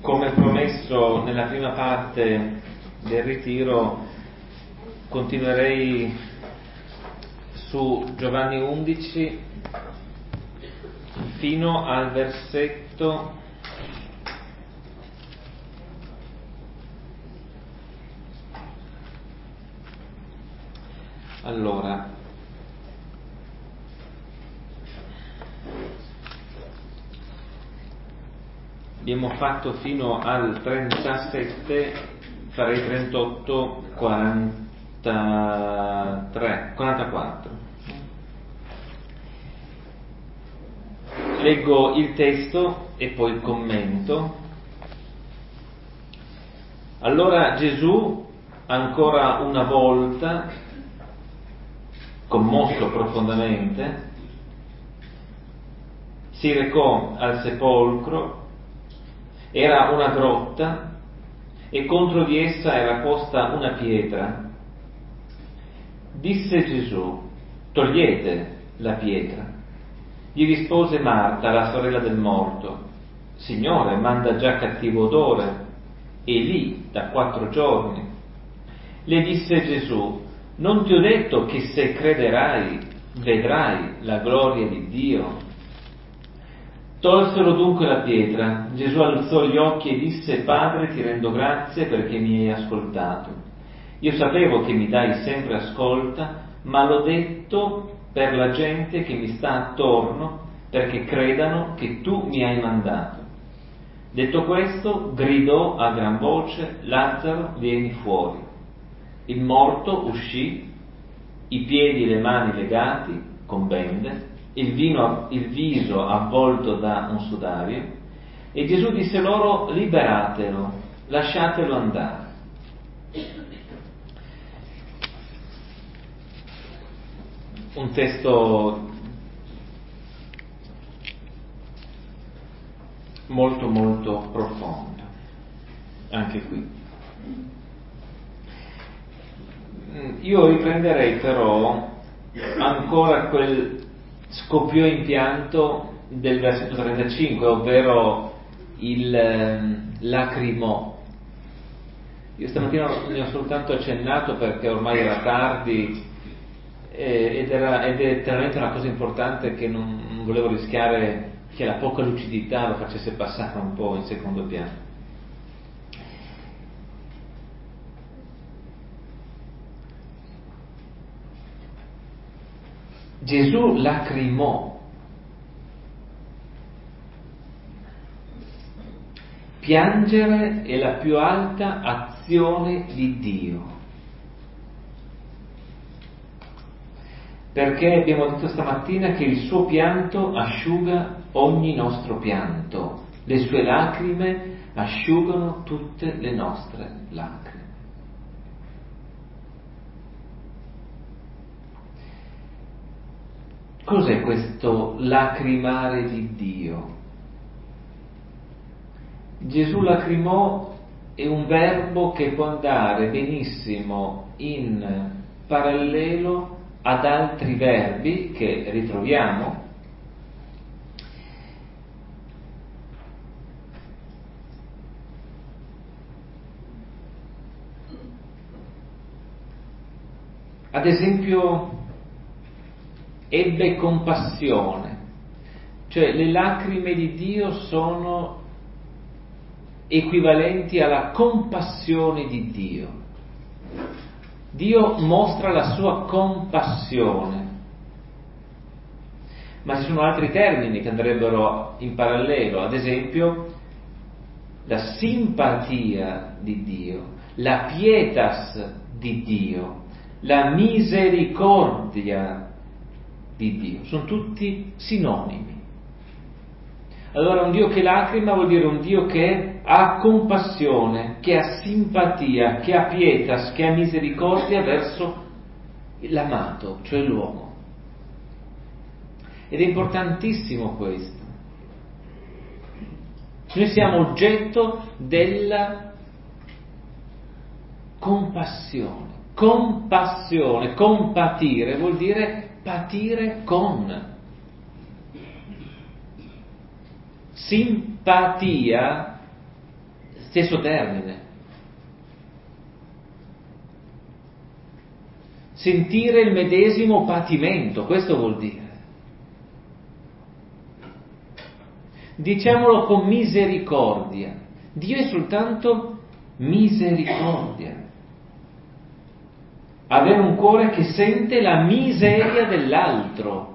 Come promesso nella prima parte del ritiro, continuerei su Giovanni 11 fino al versetto allora abbiamo fatto fino al 37, farei 38, 43, 44. Leggo il testo e poi il commento. Allora Gesù, ancora una volta, commosso profondamente, si recò al sepolcro. Era una grotta e contro di essa era posta una pietra. Disse Gesù: togliete la pietra. Gli rispose Marta, la sorella del morto: Signore, manda già cattivo odore, è lì da 4 giorni. Le disse Gesù: non ti ho detto che se crederai vedrai la gloria di Dio? Tolsero dunque la pietra. Gesù alzò gli occhi e disse: Padre, ti rendo grazie perché mi hai ascoltato. Io sapevo che mi dai sempre ascolta, ma l'ho detto per la gente che mi sta attorno, perché credano che tu mi hai mandato. Detto questo, gridò a gran voce: Lazzaro, vieni fuori. Il morto uscì, i piedi e le mani legati con bende, il viso avvolto da un sudario, e Gesù disse loro: liberatelo, lasciatelo andare. Un testo molto molto profondo, anche qui. Io riprenderei però ancora quel scoppio impianto del versetto 35, ovvero il lacrimò. Io stamattina ne ho soltanto accennato perché ormai era tardi ed è veramente una cosa importante che non volevo rischiare che la poca lucidità lo facesse passare un po' in secondo piano. Gesù lacrimò. Piangere è la più alta azione di Dio, perché abbiamo detto stamattina che il suo pianto asciuga ogni nostro pianto, le sue lacrime asciugano tutte le nostre lacrime. Cos'è questo lacrimare di Dio? Gesù lacrimò è un verbo che può andare benissimo in parallelo ad altri verbi che ritroviamo. Ad esempio, ebbe compassione, cioè le lacrime di Dio sono equivalenti alla compassione di Dio. Dio mostra la sua compassione, ma ci sono altri termini che andrebbero in parallelo, ad esempio la simpatia di Dio, la pietas di Dio, la misericordia di Dio, sono tutti sinonimi. Allora un Dio che lacrima vuol dire un Dio che ha compassione, che ha simpatia, che ha pietas, che ha misericordia verso l'amato, cioè l'uomo. Ed è importantissimo questo. Noi siamo oggetto della compassione. Compassione, compatire vuol dire patire con. Simpatia stesso termine. Sentire il medesimo patimento, questo vuol dire. Diciamolo con misericordia. Dio è soltanto misericordia. Avere un cuore che sente la miseria dell'altro.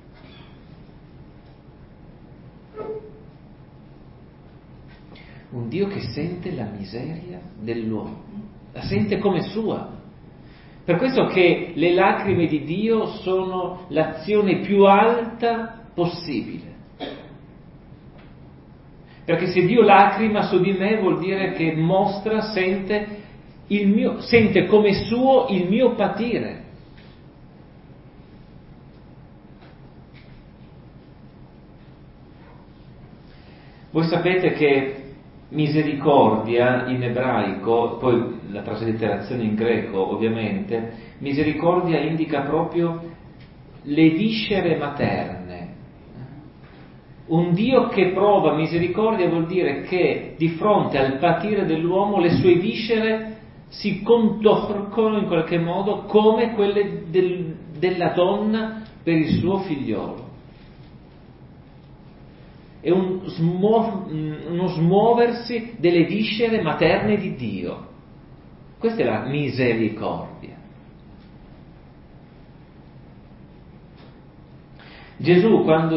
Un Dio che sente la miseria dell'uomo, la sente come sua. Per questo che le lacrime di Dio sono l'azione più alta possibile. Perché se Dio lacrima su di me vuol dire che mostra, sente come suo il mio patire. Voi sapete che misericordia in ebraico, poi la traslitterazione in greco ovviamente, misericordia indica proprio le viscere materne. Un Dio che prova misericordia vuol dire che di fronte al patire dell'uomo le sue viscere si contorcono in qualche modo come quelle della donna per il suo figliolo. È uno smuoversi delle viscere materne di Dio. Questa è la misericordia. Gesù quando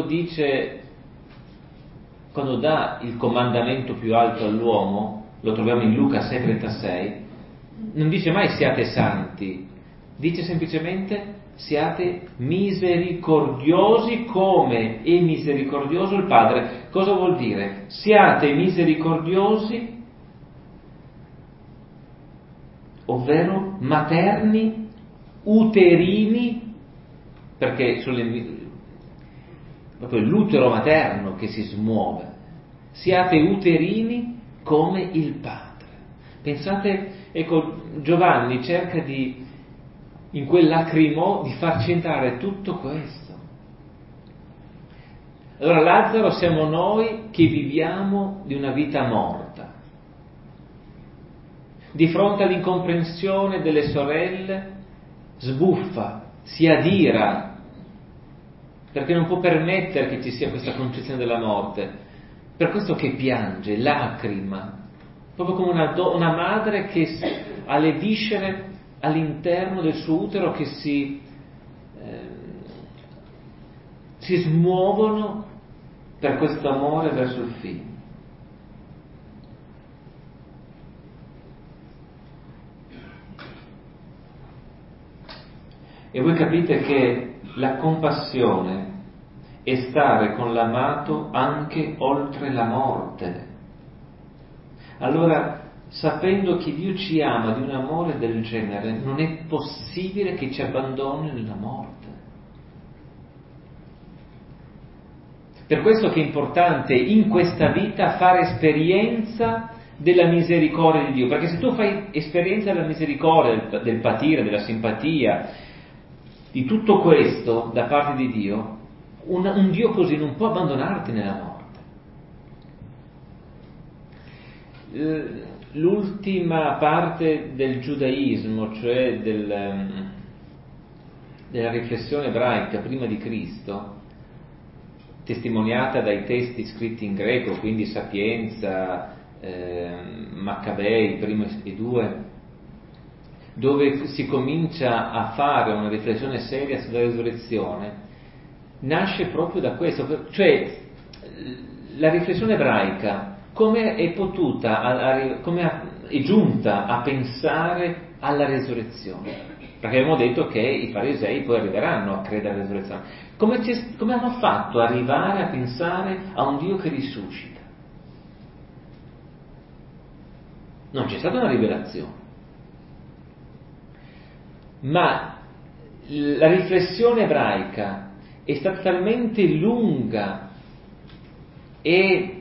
dà il comandamento più alto all'uomo, lo troviamo in Luca 6,36, non dice mai siate santi, dice semplicemente siate misericordiosi come è misericordioso il Padre. Cosa vuol dire? Siate misericordiosi, ovvero materni, uterini, perché proprio l'utero materno che si smuove. Siate uterini come il Padre. Pensate, ecco, Giovanni cerca in quel lacrimo di farci entrare tutto questo. Allora Lazzaro siamo noi che viviamo di una vita morta. Di fronte all'incomprensione delle sorelle sbuffa, si adira, perché non può permettere che ci sia questa concezione della morte. Per questo che piange, lacrima, proprio come una madre che ha le viscere all'interno del suo utero che si smuovono per questo amore verso il figlio. E voi capite che la compassione è stare con l'amato anche oltre la morte. Allora, sapendo che Dio ci ama di un amore del genere, non è possibile che ci abbandoni nella morte. Per questo che è importante in questa vita fare esperienza della misericordia di Dio, perché se tu fai esperienza della misericordia, del patire, della simpatia, di tutto questo da parte di Dio, un Dio così non può abbandonarti nella morte. L'ultima parte del giudaismo, cioè della riflessione ebraica prima di Cristo, testimoniata dai testi scritti in greco, quindi Sapienza, Maccabei, primo e due, dove si comincia a fare una riflessione seria sulla resurrezione, nasce proprio da questo, cioè la riflessione ebraica come è potuta, come è giunta a pensare alla resurrezione, perché abbiamo detto che i farisei poi arriveranno a credere alla resurrezione. Come hanno fatto ad arrivare a pensare a un Dio che risuscita? Non c'è stata una rivelazione, ma la riflessione ebraica è stata talmente lunga e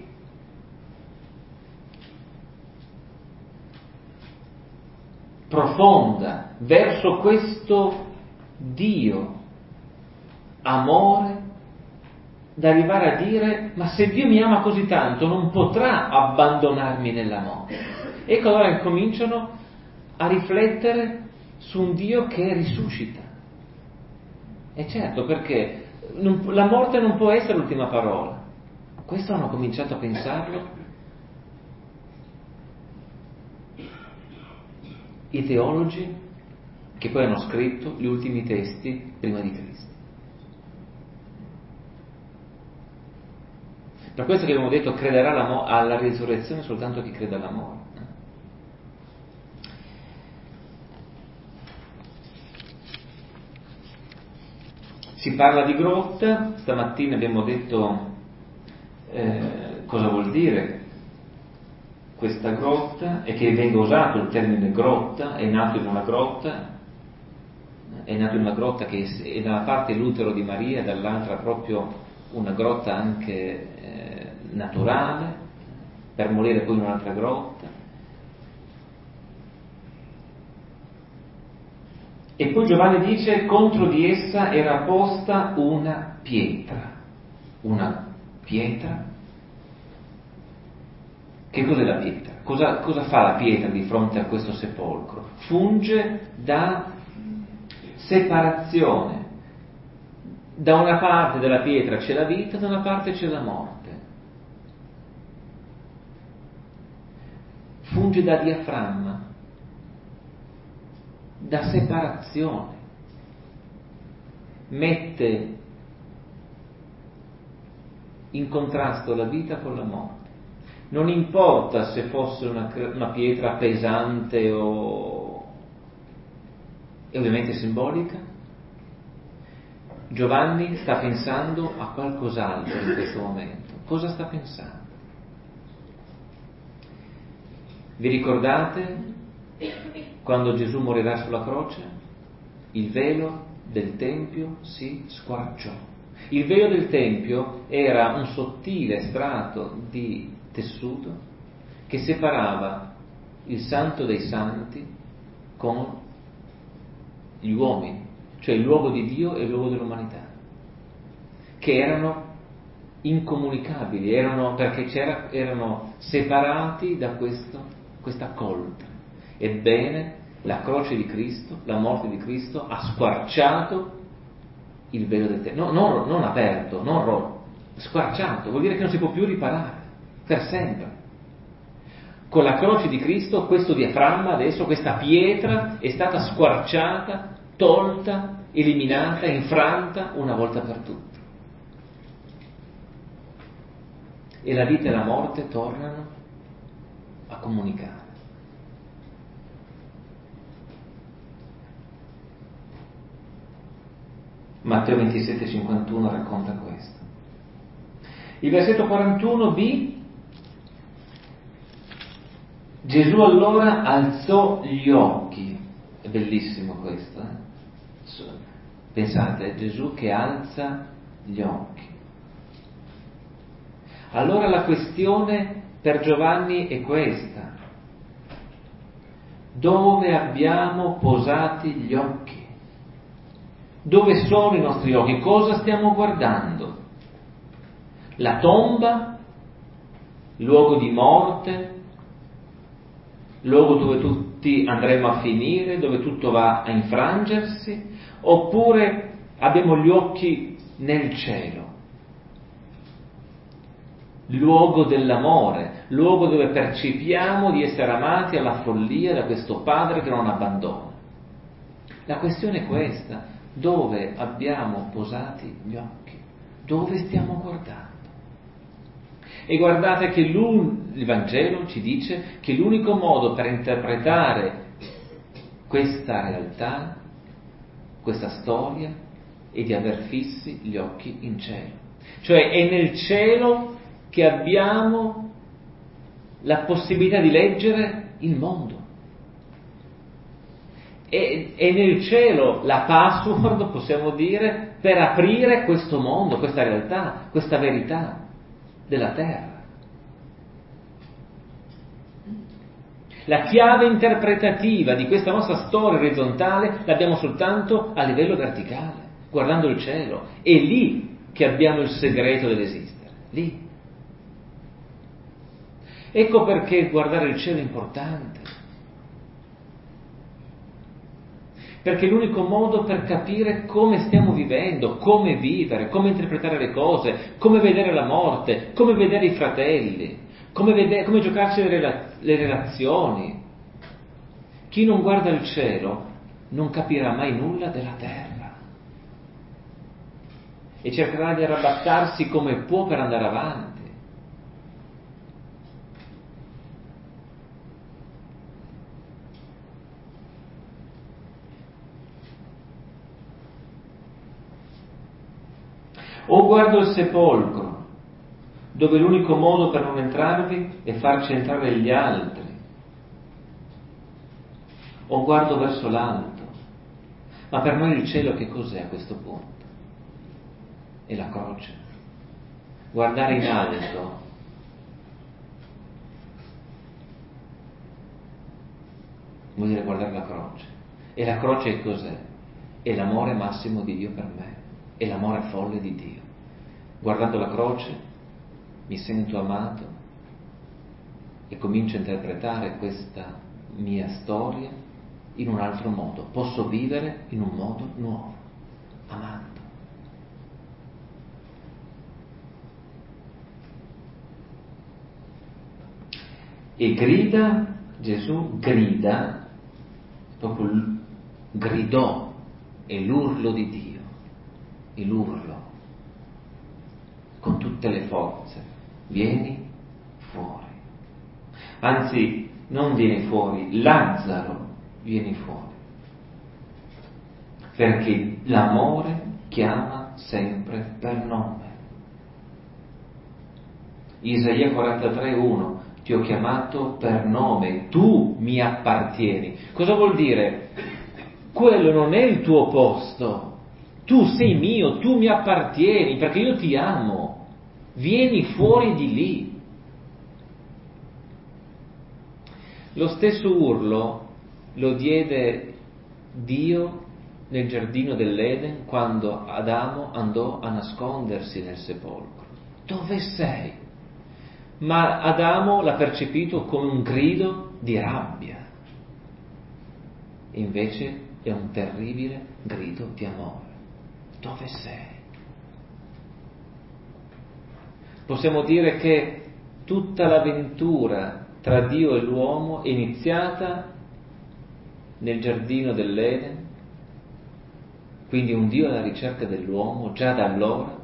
profonda verso questo Dio amore da arrivare a dire: ma se Dio mi ama così tanto non potrà abbandonarmi nella morte. Ecco, allora incominciano a riflettere su un Dio che risuscita. E certo, perché la morte non può essere l'ultima parola. Questo hanno cominciato a pensarlo i teologi che poi hanno scritto gli ultimi testi prima di Cristo. Per questo che abbiamo detto: crederà alla risurrezione soltanto chi crede alla morte. Si parla di grotta, stamattina abbiamo detto cosa vuol dire questa grotta, e che venga usato il termine grotta. È nato in una grotta che è da una parte l'utero di Maria e dall'altra proprio una grotta anche naturale, per morire poi in un'altra grotta. E poi Giovanni dice: contro di essa era posta una pietra. Una pietra? Che cos'è la pietra? Cosa fa la pietra di fronte a questo sepolcro? Funge da separazione. Da una parte della pietra c'è la vita, da una parte c'è la morte. Funge da diaframma, da separazione. Mette in contrasto la vita con la morte. Non importa se fosse una pietra pesante e ovviamente simbolica. Giovanni sta pensando a qualcos'altro in questo momento. Cosa sta pensando? Vi ricordate quando Gesù morirà sulla croce? Il velo del Tempio si squarciò. Il velo del Tempio era un sottile strato di tessuto che separava il Santo dei Santi con gli uomini, cioè il luogo di Dio e il luogo dell'umanità, che erano incomunicabili, perché erano separati da questa coltre. Ebbene, la croce di Cristo, la morte di Cristo ha squarciato il velo del Tempio, non aperto, non rotto, squarciato, vuol dire che non si può più riparare, per sempre. Con la croce di Cristo questo diaframma adesso, questa pietra è stata squarciata, tolta, eliminata, infranta una volta per tutte. E la vita e la morte tornano a comunicare. Matteo 27,51 racconta questo. Il versetto 41b: Gesù allora alzò gli occhi. È bellissimo questo, Pensate, Gesù che alza gli occhi. Allora la questione per Giovanni è questa: dove abbiamo posati gli occhi? Dove sono i nostri occhi? Cosa stiamo guardando? La tomba? Luogo di morte? Luogo dove tutti andremo a finire, dove tutto va a infrangersi? Oppure abbiamo gli occhi nel cielo? Luogo dell'amore, luogo dove percepiamo di essere amati alla follia da questo Padre che non abbandona. La questione è questa: dove abbiamo posati gli occhi? Dove stiamo guardando? E guardate che il Vangelo ci dice che l'unico modo per interpretare questa realtà, questa storia, è di aver fissi gli occhi in cielo. Cioè è nel cielo che abbiamo la possibilità di leggere il mondo. È nel cielo la password, possiamo dire, per aprire questo mondo, questa realtà, questa verità della terra. La chiave interpretativa di questa nostra storia orizzontale l'abbiamo soltanto a livello verticale, guardando il cielo. È lì che abbiamo il segreto dell'esistere, lì. Ecco perché guardare il cielo è importante, perché è l'unico modo per capire come stiamo vivendo, come vivere, come interpretare le cose, come vedere la morte, come vedere i fratelli, come giocarci le relazioni. Chi non guarda il cielo non capirà mai nulla della terra e cercherà di arrabattarsi come può per andare avanti. O guardo il sepolcro, dove l'unico modo per non entrarvi è farci entrare gli altri. O guardo verso l'alto. Ma per noi il cielo che cos'è a questo punto? È la croce. Guardare in alto vuol dire guardare la croce. E la croce che cos'è? È l'amore massimo di Dio per me. È l'amore folle di Dio. Guardando la croce mi sento amato e comincio a interpretare questa mia storia in un altro modo. Posso vivere in un modo nuovo, amando. E grida, Gesù grida, proprio gridò, è l'urlo di Dio, è l'urlo, con tutte le forze, vieni fuori. Anzi, non vieni fuori, Lazzaro vieni fuori. Perché l'amore chiama sempre per nome. Isaia 43:1, ti ho chiamato per nome, tu mi appartieni. Cosa vuol dire? Quello non è il tuo posto, tu sei mio, tu mi appartieni, perché io ti amo, vieni fuori di lì. Lo stesso urlo lo diede Dio nel giardino dell'Eden quando Adamo andò a nascondersi nel sepolcro. Dove sei? Ma Adamo l'ha percepito come un grido di rabbia. Invece è un terribile grido di amore. Dove sei? Possiamo dire che tutta l'avventura tra Dio e l'uomo è iniziata nel giardino dell'Eden, quindi un Dio alla ricerca dell'uomo già da allora,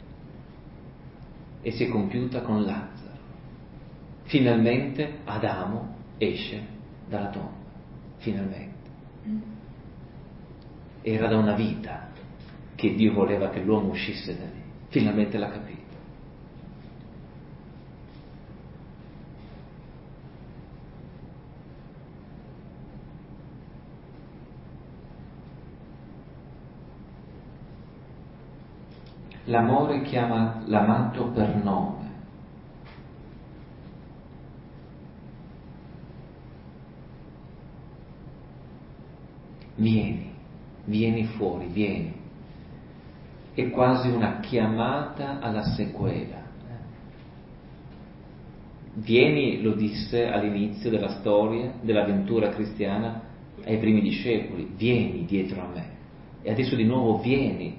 e si è compiuta con Lazzaro. Finalmente Adamo esce dalla tomba, finalmente. Era da una vita che Dio voleva che l'uomo uscisse da lì, finalmente l'ha capito. L'amore chiama l'amato per nome. Vieni fuori, vieni. È quasi una chiamata alla sequela. Vieni, lo disse all'inizio della storia, dell'avventura cristiana, ai primi discepoli, vieni dietro a me. E adesso di nuovo vieni.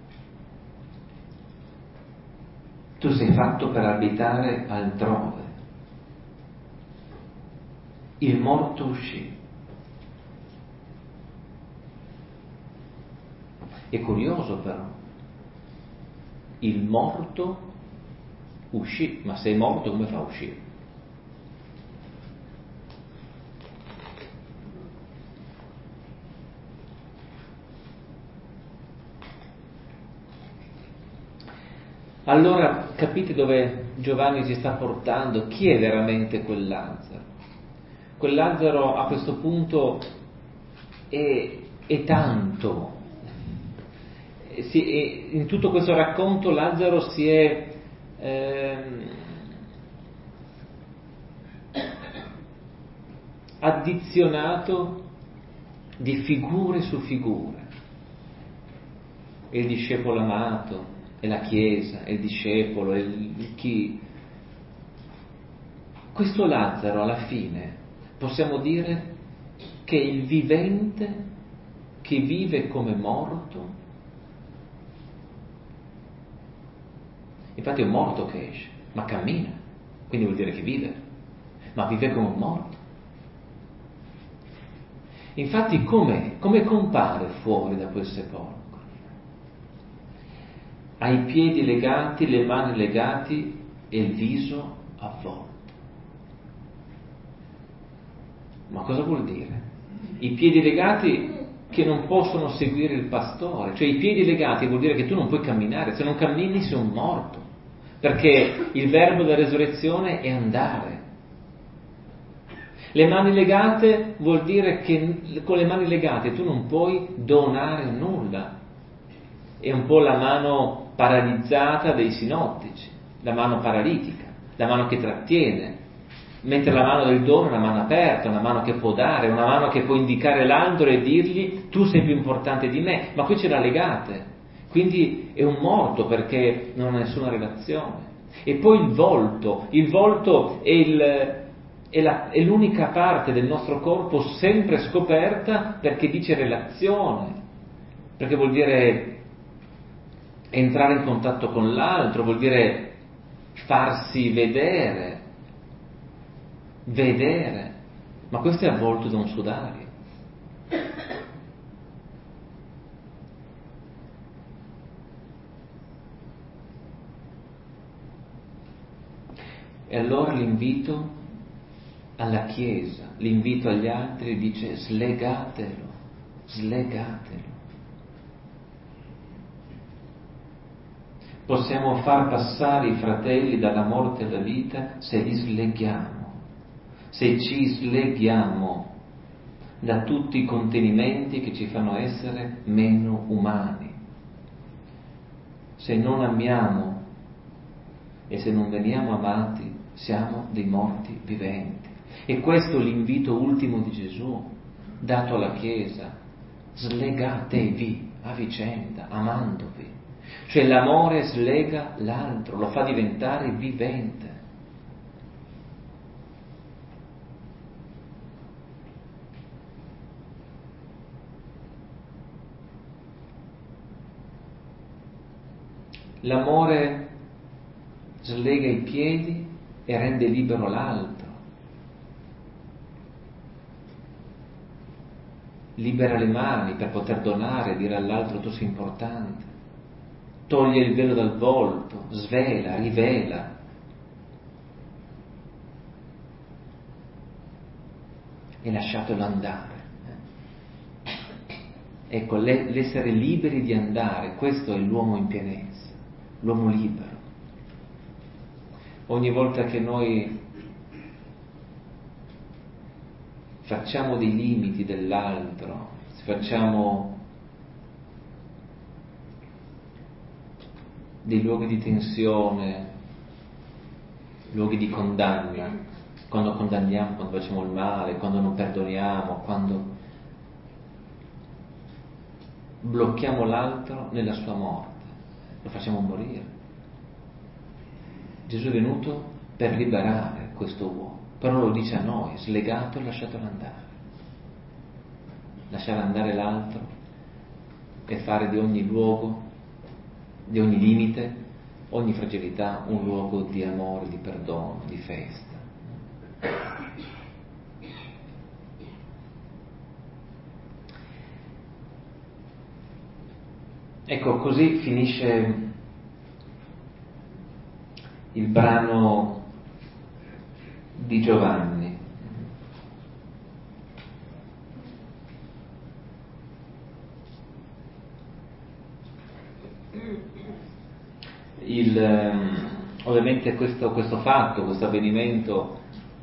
Tu sei fatto per abitare altrove. Il morto uscì. È curioso però. Il morto uscì, ma se è morto come fa a uscire? Allora capite dove Giovanni ci sta portando? Chi è veramente quel Lazzaro? Quel Lazzaro a questo punto è tanto. In tutto questo racconto Lazzaro si è addizionato di figure su figure. Il discepolo amato, è la Chiesa, è il discepolo, è chi. Questo Lazzaro alla fine possiamo dire che è il vivente che vive come morto. Infatti è un morto che esce, ma cammina, quindi vuol dire che vive, ma vive come un morto. Infatti come compare fuori da quel sepolcro? Ha i piedi legati, le mani legati e il viso avvolto. Ma cosa vuol dire? I piedi legati che non possono seguire il pastore, cioè i piedi legati vuol dire che tu non puoi camminare, se non cammini sei un morto, perché il verbo della resurrezione è andare. Le mani legate vuol dire che con le mani legate tu non puoi donare nulla. È un po' la mano paralizzata dei sinottici, la mano paralitica, la mano che trattiene, mentre la mano del dono è una mano aperta, una mano che può dare, una mano che può indicare l'altro e dirgli tu sei più importante di me, ma qui ce l'ha legate, quindi è un morto perché non ha nessuna relazione. E poi il volto è l'unica parte del nostro corpo sempre scoperta perché dice relazione, perché vuol dire entrare in contatto con l'altro, vuol dire farsi vedere, ma questo è avvolto da un sudario. E allora l'invito alla Chiesa, l'invito agli altri dice slegatelo. Possiamo far passare i fratelli dalla morte alla vita se li sleghiamo, se ci sleghiamo da tutti i contenimenti che ci fanno essere meno umani. Se non amiamo e se non veniamo amati, siamo dei morti viventi. E questo è l'invito ultimo di Gesù, dato alla Chiesa. Slegatevi a vicenda, amandovi. Cioè l'amore slega l'altro, lo fa diventare vivente. L'amore slega i piedi e rende libero l'altro. Libera le mani per poter donare, dire all'altro tu sei importante. Toglie il velo dal volto, svela, rivela. E lasciatelo andare. Ecco, l'essere liberi di andare, questo è l'uomo in pienezza, l'uomo libero. Ogni volta che noi facciamo dei limiti dell'altro, facciamo dei luoghi di tensione, luoghi di condanna, quando condanniamo, quando facciamo il male, quando non perdoniamo, quando blocchiamo l'altro nella sua morte, lo facciamo morire. Gesù è venuto per liberare questo uomo, però lo dice a noi, slegato e lasciatelo andare. Lasciare andare l'altro e fare di ogni luogo, di ogni limite, ogni fragilità un luogo di amore, di perdono, di festa. Ecco, così finisce il brano di Giovanni. Ovviamente questo fatto, questo avvenimento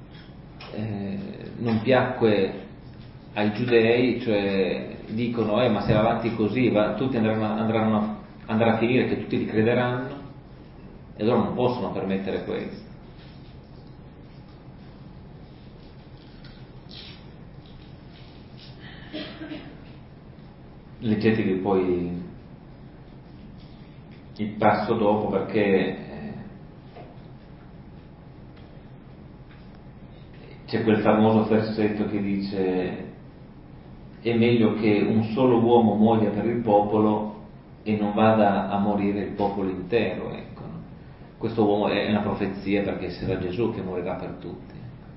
non piacque ai giudei, cioè dicono ma se va avanti così tutti andrà a finire che tutti li crederanno, e loro non possono permettere questo. Leggetevi poi il passo dopo, perché c'è quel famoso versetto che dice: è meglio che un solo uomo muoia per il popolo e non vada a morire il popolo intero, ecco. Questo uomo è una profezia, perché sarà Gesù che morirà per tutti.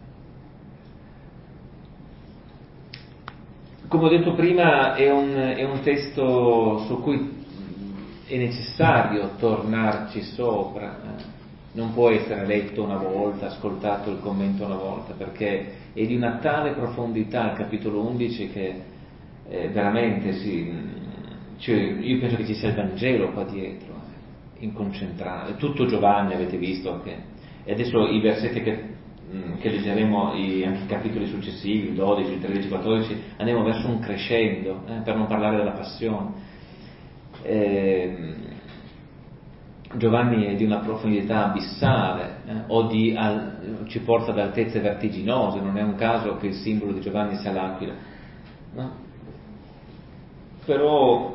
Come ho detto prima, è un testo su cui è necessario tornarci sopra, non può essere letto una volta, ascoltato il commento una volta, perché è di una tale profondità il capitolo 11 che veramente io penso che ci sia il Vangelo qua dietro, inconcentrato, tutto Giovanni avete visto, e adesso i versetti che leggeremo, anche i capitoli successivi, il 12, il 13, il 14, andiamo verso un crescendo, per non parlare della passione. Giovanni è di una profondità abissale, ci porta ad altezze vertiginose, non è un caso che il simbolo di Giovanni sia l'aquila, no? Però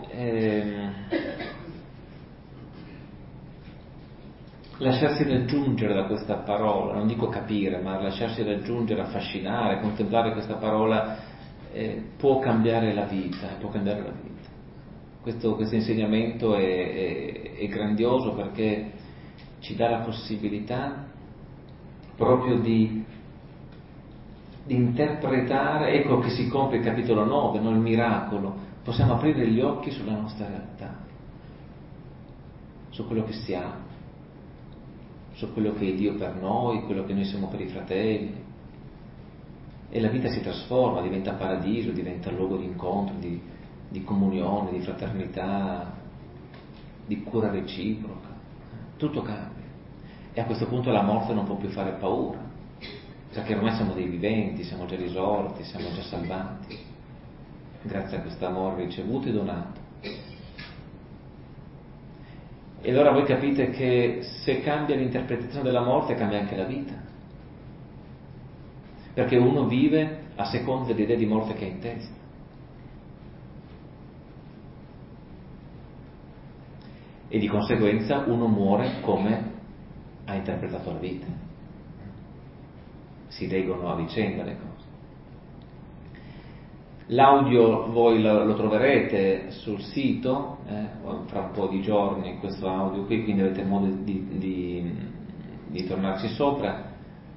lasciarsi raggiungere da questa parola, non dico capire, ma lasciarsi raggiungere, affascinare, contemplare questa parola può cambiare la vita, Questo insegnamento è grandioso, perché ci dà la possibilità proprio di interpretare, ecco che si compie il capitolo 9, no? Il miracolo, possiamo aprire gli occhi sulla nostra realtà, su quello che siamo, su quello che è Dio per noi, quello che noi siamo per i fratelli, e la vita si trasforma, diventa paradiso, diventa luogo di incontro, di comunione, di fraternità, di cura reciproca, tutto cambia, e a questo punto la morte non può più fare paura, perché ormai siamo dei viventi, siamo già risorti, siamo già salvati, grazie a questo amore ricevuto e donato. E allora voi capite che se cambia l'interpretazione della morte, cambia anche la vita, perché uno vive a seconda dell'idea di morte che ha in testa. E di conseguenza uno muore come ha interpretato la vita. Si leggono a vicenda le cose. L'audio voi lo troverete sul sito, fra un po' di giorni, questo audio qui, quindi avete modo di tornarci sopra.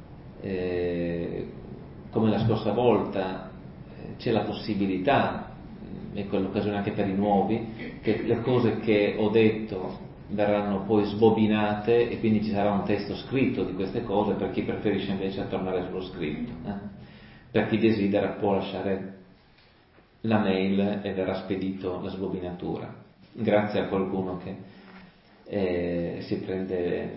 Come la scorsa volta c'è la possibilità, e quell'occasione anche per i nuovi, che le cose che ho detto verranno poi sbobinate, e quindi ci sarà un testo scritto di queste cose per chi preferisce invece a tornare sullo scritto. Per chi desidera può lasciare la mail e verrà spedito la sbobinatura, grazie a qualcuno che si prende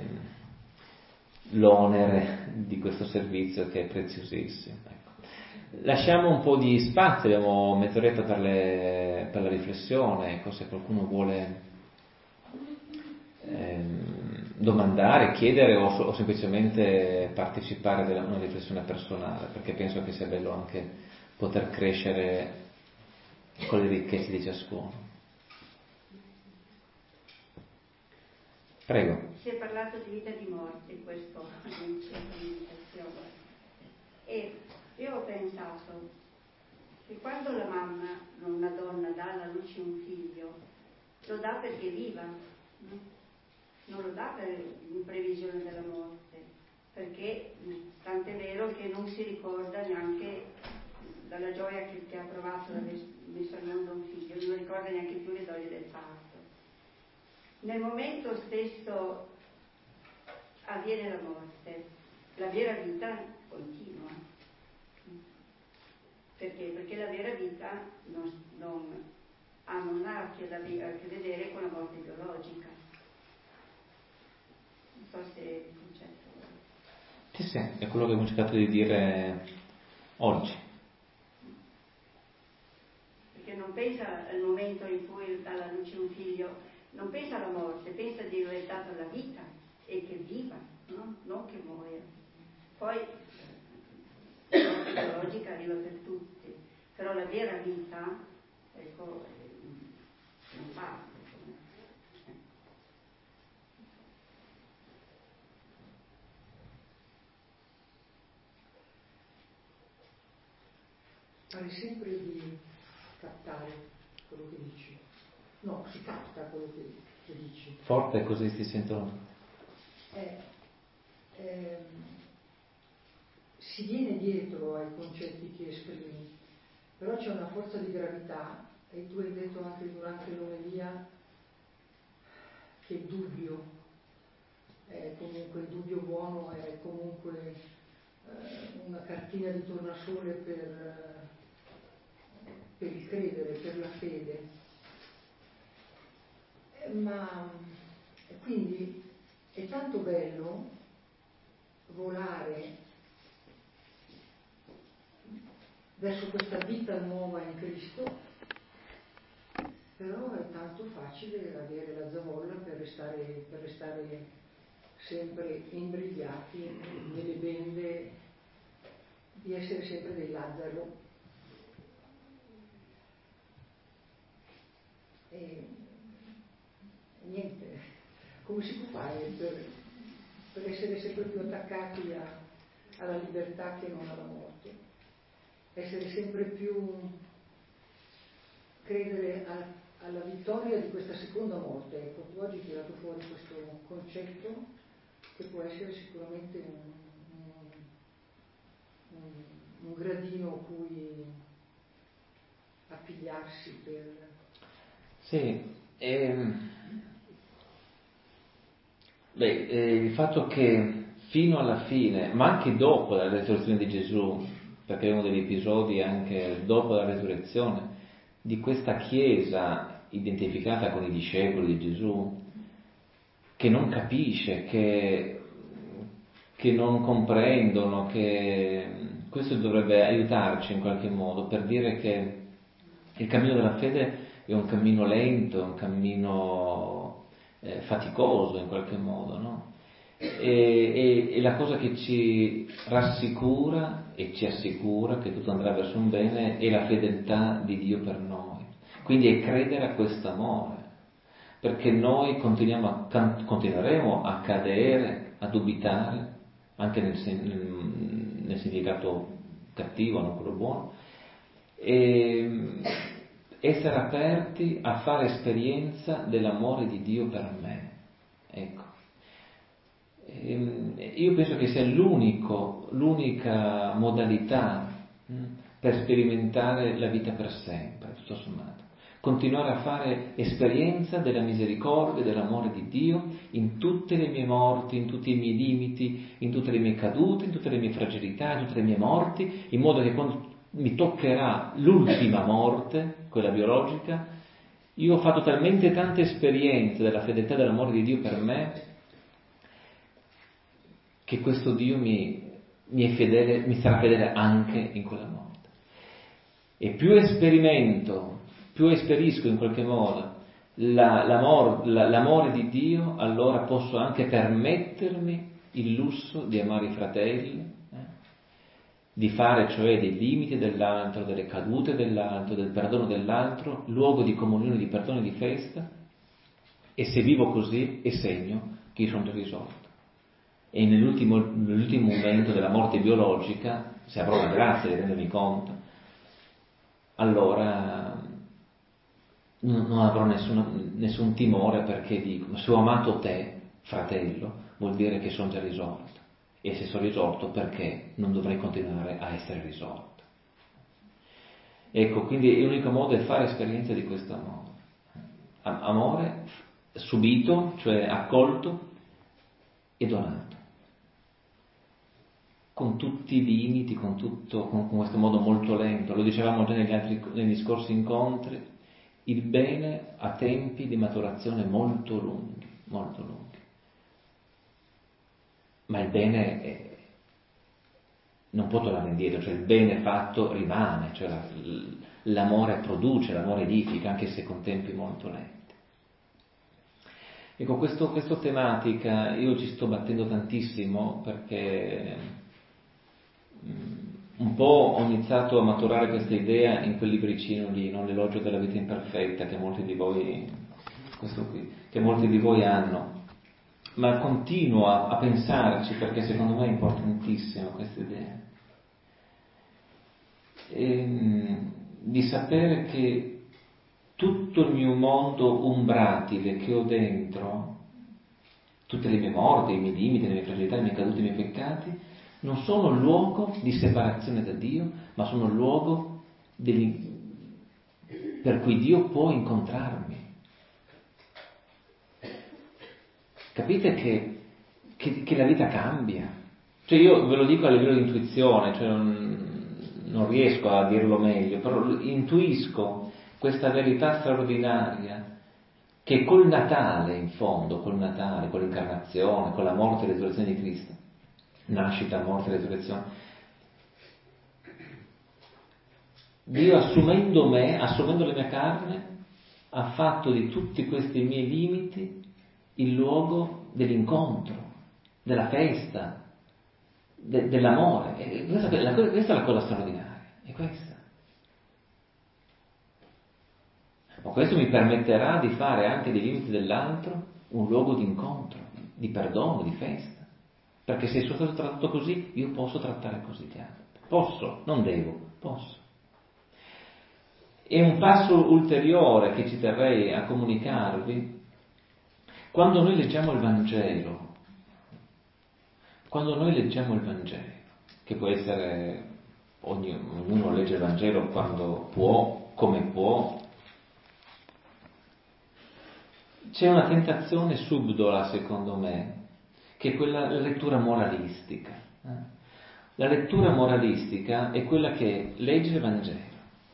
l'onere di questo servizio, che è preziosissimo. Lasciamo un po' di spazio, abbiamo mezz'oretta per la riflessione, ecco, se qualcuno vuole domandare, chiedere o semplicemente partecipare della una riflessione personale, perché penso che sia bello anche poter crescere con le ricchezze di ciascuno. Prego. Si è parlato di vita e di morte in questo inizio di meditazione, e io ho pensato che quando la mamma, una donna, dà alla luce un figlio, lo dà perché è viva, no? Non lo dà in previsione della morte, perché tant'è vero che non si ricorda neanche dalla gioia che ha provato ad aver messo al mondo un figlio, non ricorda neanche più le doglie del parto. Nel momento stesso avviene la morte, la vera vita continua. Perché? Perché la vera vita non ha a che vedere con la morte biologica. Non so se il concetto... Sì, è quello che abbiamo cercato di dire oggi. Perché non pensa al momento in cui dà alla luce un figlio, non pensa alla morte, pensa di aver dato la vita e che viva, no? Non che muoia. Poi la morte biologica arriva per tutti, però la vera vita, ecco, non va. pare sempre di captare quello che dici. No, si capta quello che dici. Forte, così si sentono. Si viene dietro ai concetti che esprimi, però c'è una forza di gravità, e tu hai detto anche durante l'omelia che il dubbio è comunque, il dubbio buono è comunque una cartina di tornasole per il credere, per la fede. Ma quindi è tanto bello volare verso questa vita nuova in Cristo, però è tanto facile avere la zavorra per restare sempre imbrigliati nelle bende, di essere sempre dei Lazzaro. E niente, come si può fare per essere sempre più attaccati alla libertà che non alla morte? Essere sempre più, credere alla vittoria di questa seconda morte. Ecco, tu oggi hai tirato fuori questo concetto che può essere sicuramente un gradino cui appigliarsi per... Sì, il fatto che fino alla fine, ma anche dopo la resurrezione di Gesù, perché è uno degli episodi anche dopo la resurrezione, di questa Chiesa identificata con i discepoli di Gesù, che non capisce, che non comprendono, che questo dovrebbe aiutarci in qualche modo per dire che il cammino della fede è un cammino lento, è un cammino faticoso in qualche modo, no? E la cosa che ci rassicura e ci assicura che tutto andrà verso un bene è la fedeltà di Dio per noi. Quindi è credere a quest'amore, perché noi continueremo a cadere, a dubitare, anche nel significato cattivo, non quello buono, e essere aperti a fare esperienza dell'amore di Dio per me. Ecco. Io penso che sia l'unica modalità per sperimentare la vita per sempre, tutto sommato. Continuare a fare esperienza della misericordia, dell'amore di Dio in tutte le mie morti, in tutti i miei limiti, in tutte le mie cadute, in tutte le mie fragilità, in tutte le mie morti, in modo che quando mi toccherà l'ultima morte, quella biologica, io ho fatto talmente tante esperienze della fedeltà e dell'amore di Dio per me, che questo Dio mi sarà fedele anche in quella morte. E più esperisco in qualche modo l'amore di Dio, allora posso anche permettermi il lusso di amare i fratelli, di fare cioè dei limiti dell'altro, delle cadute dell'altro, del perdono dell'altro, luogo di comunione, di perdono e di festa, e se vivo così è segno che io sono già risolto. E nell'ultimo momento della morte biologica, se avrò la grazia di rendermi conto, allora non avrò nessun timore, perché dico: se ho amato te, fratello, vuol dire che sono già risolto. E se sono risolto, perché non dovrei continuare a essere risolto? Ecco, quindi l'unico modo è fare esperienza di questo amore. Amore subito, cioè accolto e donato. Con tutti i limiti, con questo modo molto lento. Lo dicevamo già negli scorsi incontri, il bene ha tempi di maturazione molto lunghi, molto lunghi. Ma il bene non può tornare indietro, cioè il bene fatto rimane, cioè l'amore produce, l'amore edifica, anche se con tempi molto lenti. Ecco, questa tematica io ci sto battendo tantissimo, perché un po' ho iniziato a maturare questa idea in quel libricino lì, no? L'elogio della vita imperfetta, che molti di voi hanno. Ma continuo a pensarci, perché secondo me è importantissima questa idea. di sapere che tutto il mio mondo umbratile che ho dentro, tutte le mie morti, i miei limiti, le mie fragilità, le mie cadute, i miei peccati, non sono luogo di separazione da Dio, ma sono luogo per cui Dio può incontrarmi. Capite che la vita cambia? Cioè io ve lo dico a livello di intuizione, cioè non riesco a dirlo meglio, però intuisco questa verità straordinaria che col Natale, in fondo, col Natale, con l'incarnazione, con la morte e la risurrezione di Cristo, nascita, morte e risurrezione, Dio assumendo la mia carne, ha fatto di tutti questi miei limiti il luogo dell'incontro, della festa, dell'amore. E questa è la cosa straordinaria, è questa. Ma questo mi permetterà di fare anche dei limiti dell'altro un luogo di incontro, di perdono, di festa. Perché se sono stato trattato così, io posso trattare così gli altri. Posso, non devo, posso. E un passo ulteriore che ci terrei a comunicarvi, quando noi leggiamo il Vangelo, che può essere, ognuno legge il Vangelo quando può, come può, c'è una tentazione subdola, secondo me, che è quella lettura moralistica. La lettura moralistica è quella che legge il Vangelo,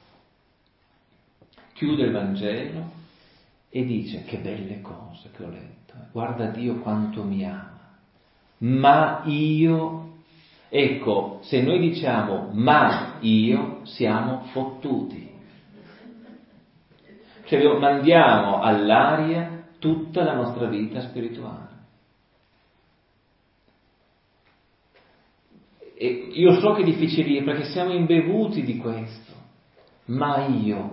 chiude il Vangelo e dice: che belle cose che ho letto, guarda Dio quanto mi ama, ma io, ecco, se noi diciamo ma io, siamo fottuti, cioè mandiamo all'aria tutta la nostra vita spirituale. E io so che è difficile perché siamo imbevuti di questo, ma io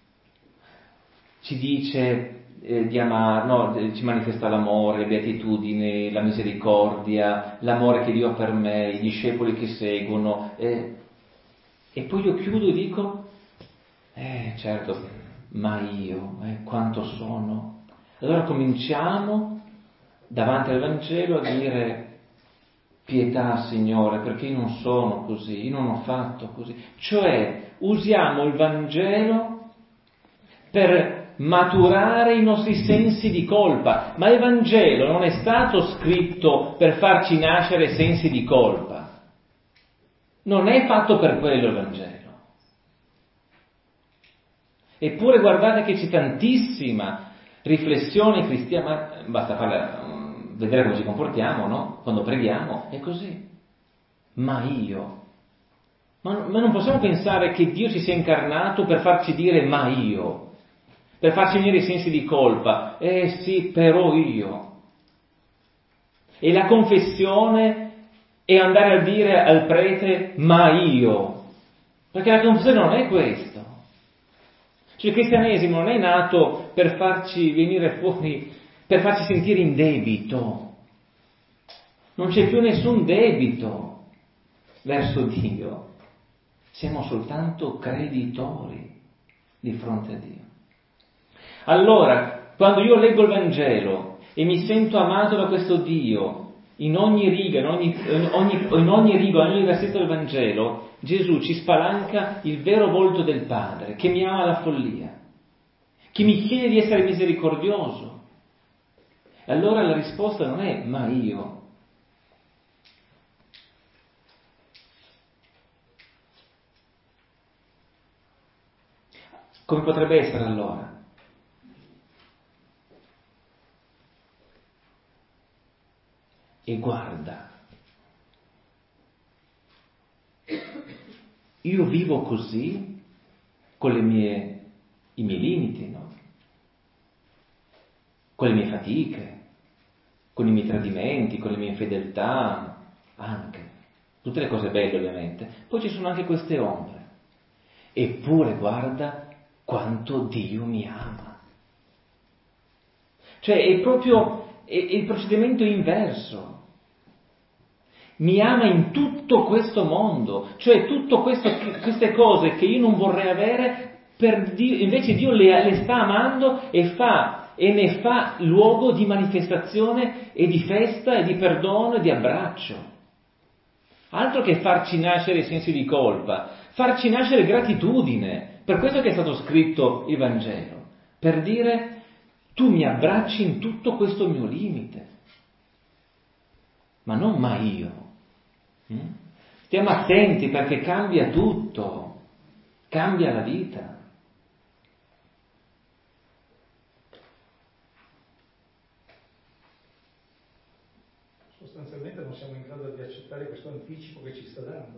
ci dice di amare, no, ci manifesta l'amore, le beatitudini, la misericordia, l'amore che Dio ha per me, i discepoli che seguono, e poi io chiudo e dico, certo, ma io, quanto sono. Allora cominciamo davanti al Vangelo a dire: pietà, Signore, perché io non sono così, io non ho fatto così. Cioè usiamo il Vangelo per maturare i nostri sensi di colpa, ma il Vangelo non è stato scritto per farci nascere sensi di colpa. Non è fatto per quello il Vangelo. Eppure guardate che c'è tantissima riflessione cristiana, basta vedere come ci comportiamo, no? Quando preghiamo, è così. Ma non possiamo pensare che Dio si sia incarnato per farci dire ma io, per farci venire i sensi di colpa. Sì, però io. E la confessione è andare a dire al prete ma io, perché la confessione non è questo. Cioè il cristianesimo non è nato per farci venire fuori, per farci sentire in debito. Non c'è più nessun debito verso Dio. Siamo soltanto creditori di fronte a Dio. Allora, quando io leggo il Vangelo e mi sento amato da questo Dio, in ogni riga, in ogni versetto del Vangelo, Gesù ci spalanca il vero volto del Padre, che mi ama alla follia, che mi chiede di essere misericordioso. E allora la risposta non è ma io. Come potrebbe essere allora? E guarda, io vivo così con i miei limiti, no? Con le mie fatiche, con i miei tradimenti, con le mie infedeltà, anche. Tutte le cose belle ovviamente. Poi ci sono anche queste ombre. Eppure guarda quanto Dio mi ama. Cioè è proprio il procedimento inverso. mi ama in tutto questo mondo, cioè queste cose che io non vorrei avere, per Dio, invece Dio le sta amando e ne fa luogo di manifestazione e di festa e di perdono e di abbraccio. Altro che farci nascere sensi di colpa, farci nascere gratitudine. Per questo che è stato scritto il Vangelo, per dire tu mi abbracci in tutto questo mio limite, ma non mai io. Stiamo attenti perché cambia tutto, cambia la vita. Sostanzialmente non siamo in grado di accettare questo anticipo che ci sta dando.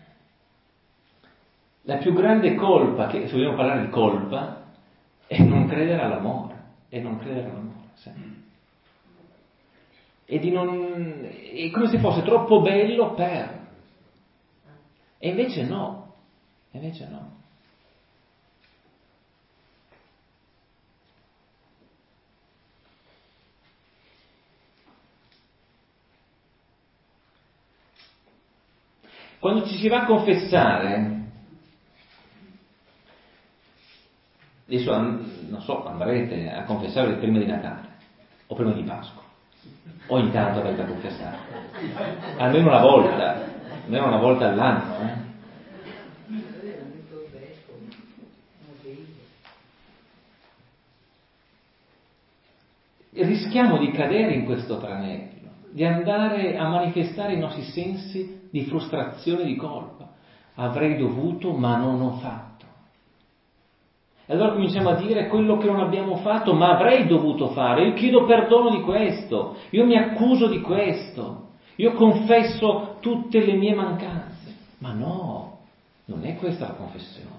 La più grande colpa, se vogliamo parlare di colpa, è non credere all'amore, sì. È come se fosse troppo bello per. E invece no. Quando ci si va a confessare, adesso non so, andrete a confessare prima di Natale o prima di Pasqua, ogni tanto andrete a confessare, almeno una volta all'anno, Rischiamo di cadere in questo tranello, di andare a manifestare i nostri sensi di frustrazione e di colpa. Avrei dovuto, ma non ho fatto. E allora cominciamo a dire quello che non abbiamo fatto, ma avrei dovuto fare. Io chiedo perdono di questo, io mi accuso di questo, io confesso tutte le mie mancanze. Ma no, non è questa la confessione.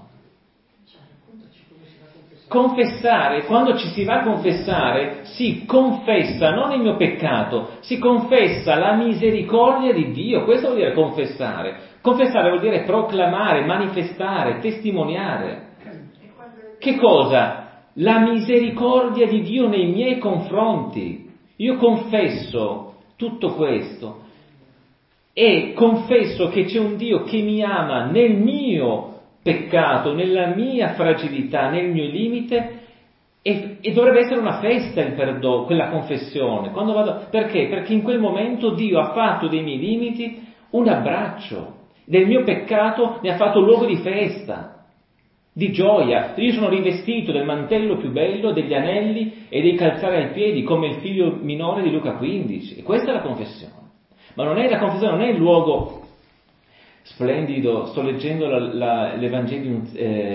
Confessare, quando ci si va a confessare, si confessa non il mio peccato, si confessa la misericordia di Dio. Questo vuol dire confessare. Confessare vuol dire proclamare, manifestare, testimoniare. Che cosa? La misericordia di Dio nei miei confronti. Io confesso tutto questo e confesso che c'è un Dio che mi ama nel mio peccato, nella mia fragilità, nel mio limite, e dovrebbe essere una festa il perdono, quella confessione. Perché? Perché in quel momento Dio ha fatto dei miei limiti un abbraccio, del mio peccato ne ha fatto luogo di festa, di gioia. Io sono rivestito del mantello più bello, degli anelli e dei calzari ai piedi, come il figlio minore di Luca 15. E questa è la confessione. Ma la confessione non è il luogo splendido. Sto leggendo l'Evangelium,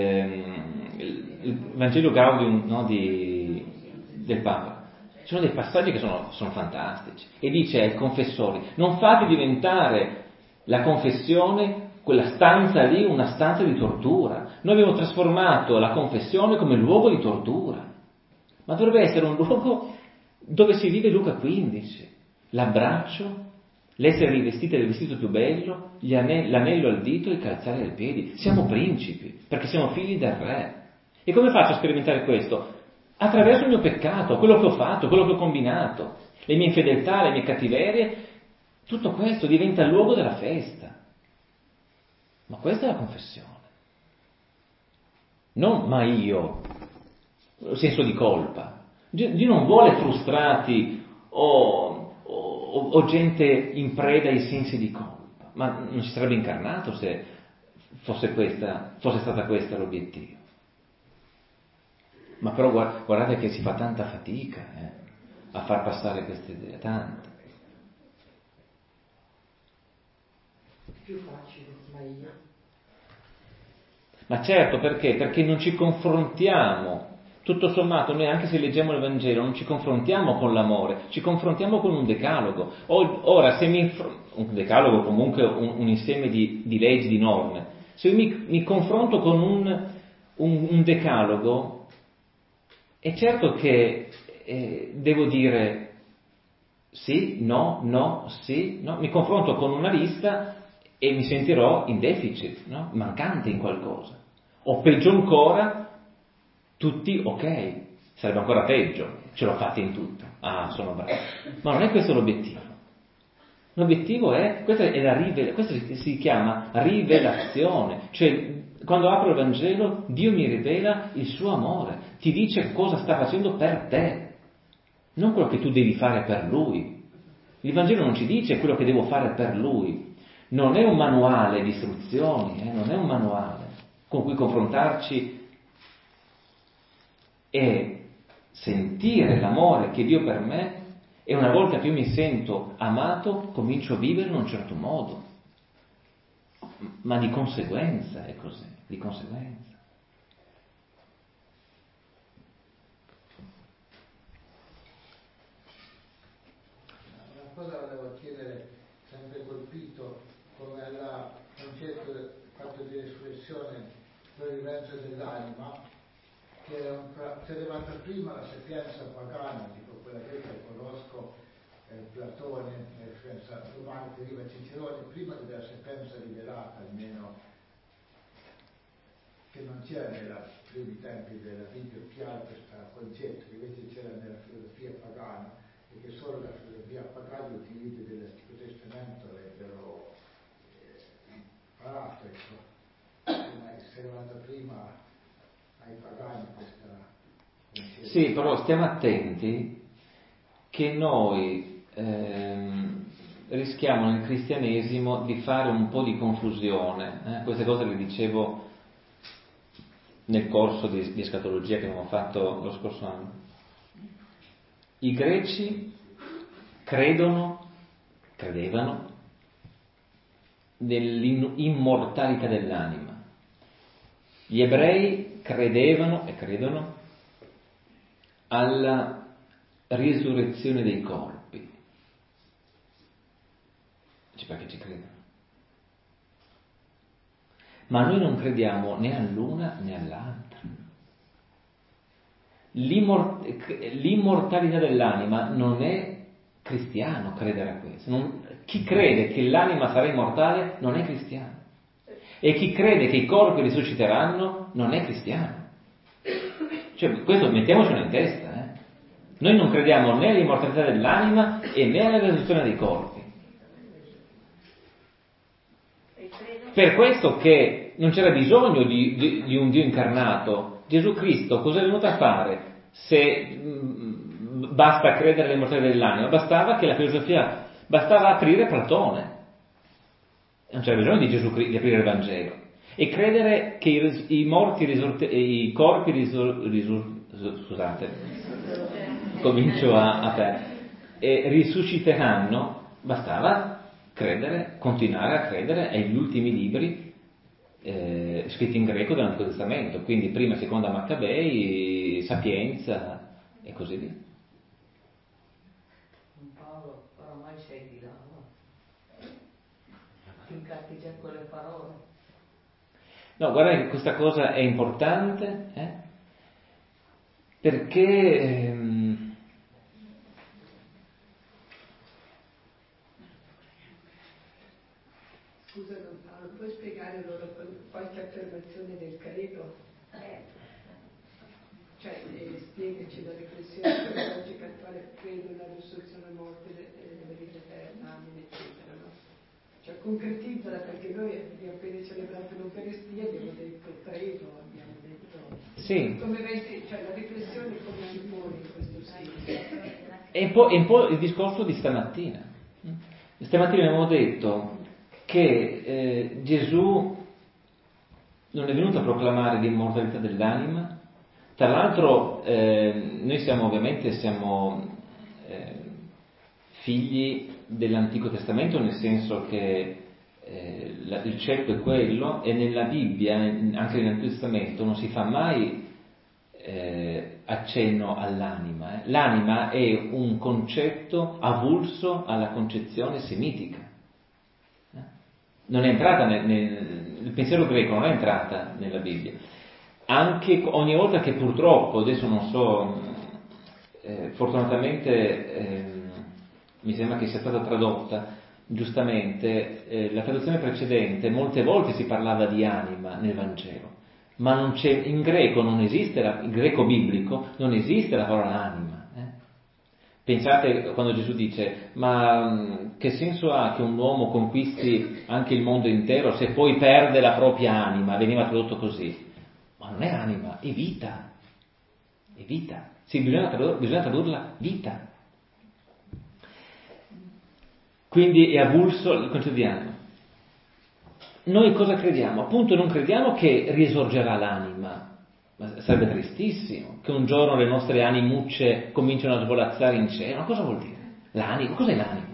il Vangelo Gaudium, no, del Papa. Ci sono dei passaggi che sono fantastici. E dice ai confessori: non fate diventare la confessione, quella stanza lì, una stanza di tortura. Noi abbiamo trasformato la confessione come luogo di tortura. Ma dovrebbe essere un luogo dove si vive Luca 15. L'abbraccio, l'essere rivestiti del vestito più bello, l'anello al dito e il calzare ai piedi. Siamo principi, perché siamo figli del re. E come faccio a sperimentare questo? Attraverso il mio peccato, quello che ho fatto, quello che ho combinato, le mie infedeltà, le mie cattiverie. Tutto questo diventa il luogo della festa. Ma questa è la confessione. Non ma io, senso di colpa. Dio non vuole frustrati o gente in preda ai sensi di colpa, ma non si sarebbe incarnato se fosse stata questa l'obiettivo. Ma però guardate che si fa tanta fatica a far passare queste idee, tante. Più facile, ma io. Ma certo, perché? Perché non ci confrontiamo. Tutto sommato, noi anche se leggiamo il Vangelo non ci confrontiamo con l'amore, ci confrontiamo con un decalogo. Ora, un decalogo comunque un insieme di leggi, di norme. Se io mi confronto con un decalogo, è certo che devo dire sì, no, sì, no. Mi confronto con una lista e mi sentirò in deficit, no? Mancante in qualcosa. O peggio ancora, tutti ok, sarebbe ancora peggio, ce l'ho fatta in tutto, sono bravo. Ma non è questo l'obiettivo. L'obiettivo è, questa si chiama rivelazione, cioè quando apro il Vangelo Dio mi rivela il suo amore, ti dice cosa sta facendo per te, non quello che tu devi fare per Lui. Il Vangelo non ci dice quello che devo fare per Lui, non è un manuale di istruzioni, non è un manuale con cui confrontarci e sentire l'amore che Dio per me, e una volta che io mi sento amato comincio a vivere in un certo modo, ma di conseguenza è così, di conseguenza. Una cosa volevo chiedere, sempre colpito come al concetto del fatto di resurrezione per il mezzo dell'anima, che si è levata prima la sapienza pagana, tipo quella che conosco, Platone, Romano, che arriva Cicerone, prima della sapienza rivelata, almeno che non c'era nei primi tempi della Bibbia chiaro questo concetto, che invece c'era nella filosofia pagana, e che solo la filosofia pagana, gli utilizzi dell'Antico Testamento avrebbero imparato, si è levata prima ai pagani questa concetto. Sì, però stiamo attenti che noi rischiamo nel cristianesimo di fare un po' di confusione. Queste cose le dicevo nel corso di escatologia che abbiamo fatto lo scorso anno. I greci credevano nell'immortalità dell'anima. Gli ebrei credevano e credono alla risurrezione dei corpi. Perché ci credono. Ma noi non crediamo né all'una né all'altra. L'immortalità dell'anima non è cristiano credere a questo. Chi crede che l'anima sarà immortale non è cristiano. E chi crede che i corpi risusciteranno non è cristiano. Cioè, questo mettiamocelo in testa. Noi non crediamo né all'immortalità dell'anima e né alla risurrezione dei corpi. Per questo che non c'era bisogno di un Dio incarnato. Gesù Cristo cosa è venuto a fare? Se basta credere all'immortalità dell'anima, bastava che la filosofia, bastava aprire Platone. Non c'era bisogno di Gesù Cristo di aprire il Vangelo. E credere che i corpi risusciteranno, bastava credere, continuare a credere agli ultimi libri scritti in greco dell'Antico Testamento, quindi prima e seconda Maccabei, Sapienza e così via. Paolo, oramai sei di là, no? Ti incatti già con le parole. No, guarda che questa cosa è importante, perché Scusa Don Paolo, puoi spiegare loro qualche affermazione del credo? Cioè, spiegaci la riflessione teologica attuale, credo nella risurrezione della morte, della vita eterna, amen, eccetera, no? Cioè, concretizzala, perché noi abbiamo appena celebrato l'Eucaristia, abbiamo detto credo, abbiamo detto... Sì. Come vedi, cioè, la riflessione come si pone in questo senso? È un po' il discorso di stamattina. Stamattina abbiamo detto che Gesù non è venuto a proclamare l'immortalità dell'anima. Tra l'altro noi siamo figli dell'Antico Testamento, nel senso che il ceppo è quello, e nella Bibbia, anche nell'Antico Testamento, non si fa mai accenno all'anima. L'anima è un concetto avulso alla concezione semitica. Non è entrata il pensiero greco non è entrata nella Bibbia. Anche ogni volta che purtroppo, adesso non so, fortunatamente mi sembra che sia stata tradotta giustamente, la traduzione precedente, molte volte si parlava di anima nel Vangelo, ma non c'è, in greco non esiste, in greco biblico non esiste la parola anima, Pensate quando Gesù dice, ma che senso ha che un uomo conquisti anche il mondo intero se poi perde la propria anima? Veniva tradotto così. Ma non è anima, è vita. È vita. Sì, bisogna tradurla vita. Quindi è avulso il concetto di anima. Noi cosa crediamo? Appunto non crediamo che risorgerà l'anima. Ma sarebbe tristissimo che un giorno le nostre animucce cominciano a svolazzare in cielo. Ma cosa vuol dire? L'anima? Cos'è l'anima?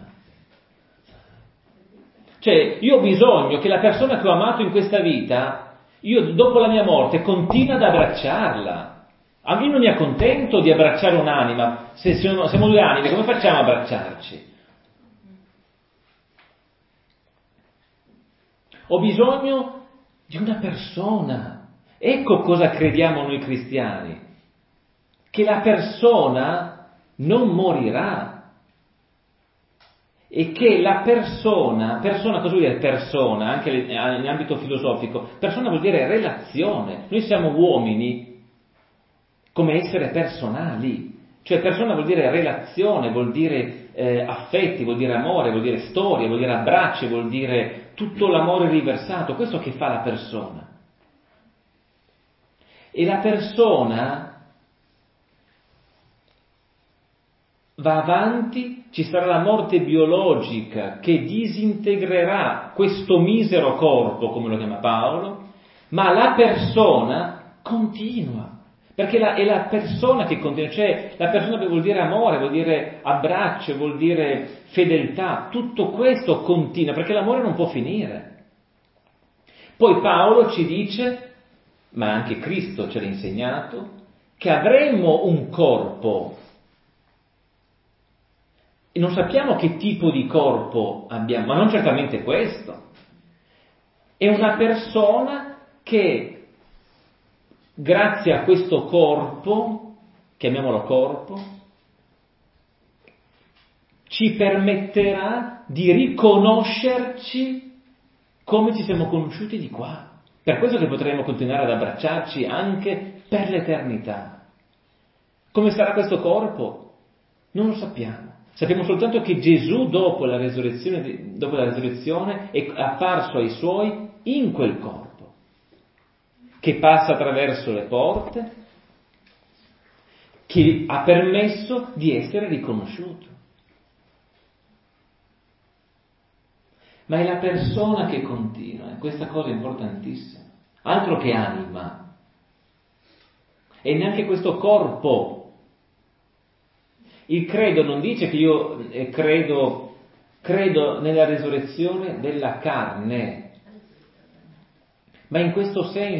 Cioè, io ho bisogno che la persona che ho amato in questa vita, io dopo la mia morte continui ad abbracciarla. A me non mi accontento di abbracciare un'anima. Se siamo due anime, come facciamo a abbracciarci? Ho bisogno di una persona. Ecco cosa crediamo noi cristiani, che la persona non morirà e che la persona cosa vuol dire persona, anche in ambito filosofico? Persona vuol dire relazione. Noi siamo uomini come essere personali, cioè persona vuol dire relazione, vuol dire affetti, vuol dire amore, vuol dire storia, vuol dire abbracci, vuol dire tutto l'amore riversato. Questo che fa la persona. E la persona va avanti, ci sarà la morte biologica che disintegrerà questo misero corpo, come lo chiama Paolo, ma la persona continua, perché è la persona che continua, cioè la persona vuol dire amore, vuol dire abbraccio, vuol dire fedeltà, tutto questo continua, perché l'amore non può finire. Poi Paolo ci dice, ma anche Cristo ce l'ha insegnato, che avremmo un corpo e non sappiamo che tipo di corpo abbiamo, ma non certamente questo. È una persona che, grazie a questo corpo, chiamiamolo corpo, ci permetterà di riconoscerci come ci siamo conosciuti di qua. Per questo che potremo continuare ad abbracciarci anche per l'eternità. Come sarà questo corpo? Non lo sappiamo. Sappiamo soltanto che Gesù, dopo la resurrezione, è apparso ai suoi in quel corpo, che passa attraverso le porte, che ha permesso di essere riconosciuto. Ma è la persona che continua, e questa cosa è importantissima, altro che anima, e neanche questo corpo. Il credo non dice che io credo nella resurrezione della carne, ma in questo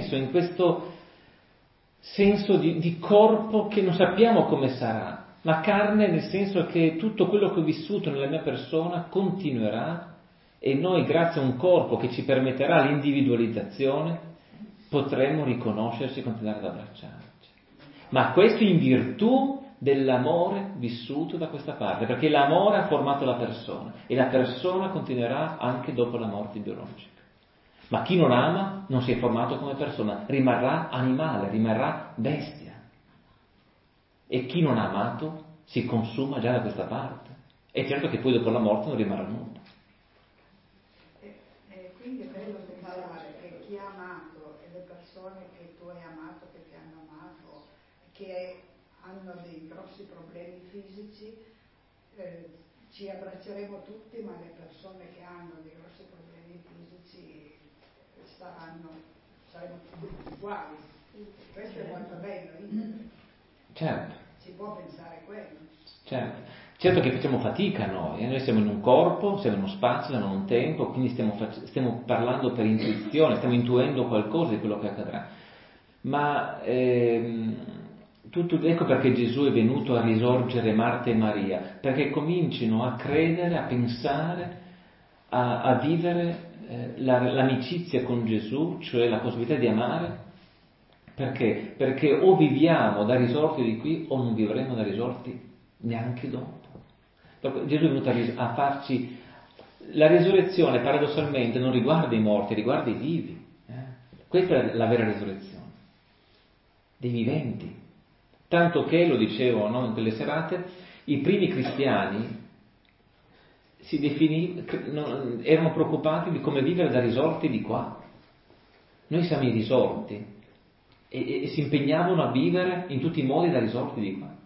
senso di corpo che non sappiamo come sarà, ma carne nel senso che tutto quello che ho vissuto nella mia persona continuerà. E noi, grazie a un corpo che ci permetterà l'individualizzazione, potremo riconoscerci e continuare ad abbracciarci. Ma questo in virtù dell'amore vissuto da questa parte, perché l'amore ha formato la persona e la persona continuerà anche dopo la morte biologica. Ma chi non ama non si è formato come persona, rimarrà animale, rimarrà bestia. E chi non ha amato si consuma già da questa parte. È certo che poi dopo la morte non rimarrà nulla. Quindi è bello pensare che chi ha amato e le persone che tu hai amato, che ti hanno amato, che hanno dei grossi problemi fisici, ci abbracceremo tutti, ma le persone che hanno dei grossi problemi fisici saremo tutti uguali. Questo è molto bello. Certo. Si può pensare quello. Certo che facciamo fatica noi siamo in un corpo, siamo in uno spazio, siamo in un tempo, quindi stiamo parlando per intuizione, stiamo intuendo qualcosa di quello che accadrà. Ma ecco perché Gesù è venuto a risorgere Marta e Maria, perché comincino a credere, a pensare, a vivere l'amicizia con Gesù, cioè la possibilità di amare. Perché? Perché o viviamo da risorti di qui o non vivremo da risorti neanche dopo. Gesù è venuto a farci. La risurrezione paradossalmente non riguarda i morti, riguarda i vivi. Questa è la vera risurrezione dei viventi. Tanto che, lo dicevo in quelle serate, I primi cristiani erano preoccupati di come vivere da risorti di qua. Noi siamo i risorti e si impegnavano a vivere in tutti i modi da risorti di qua.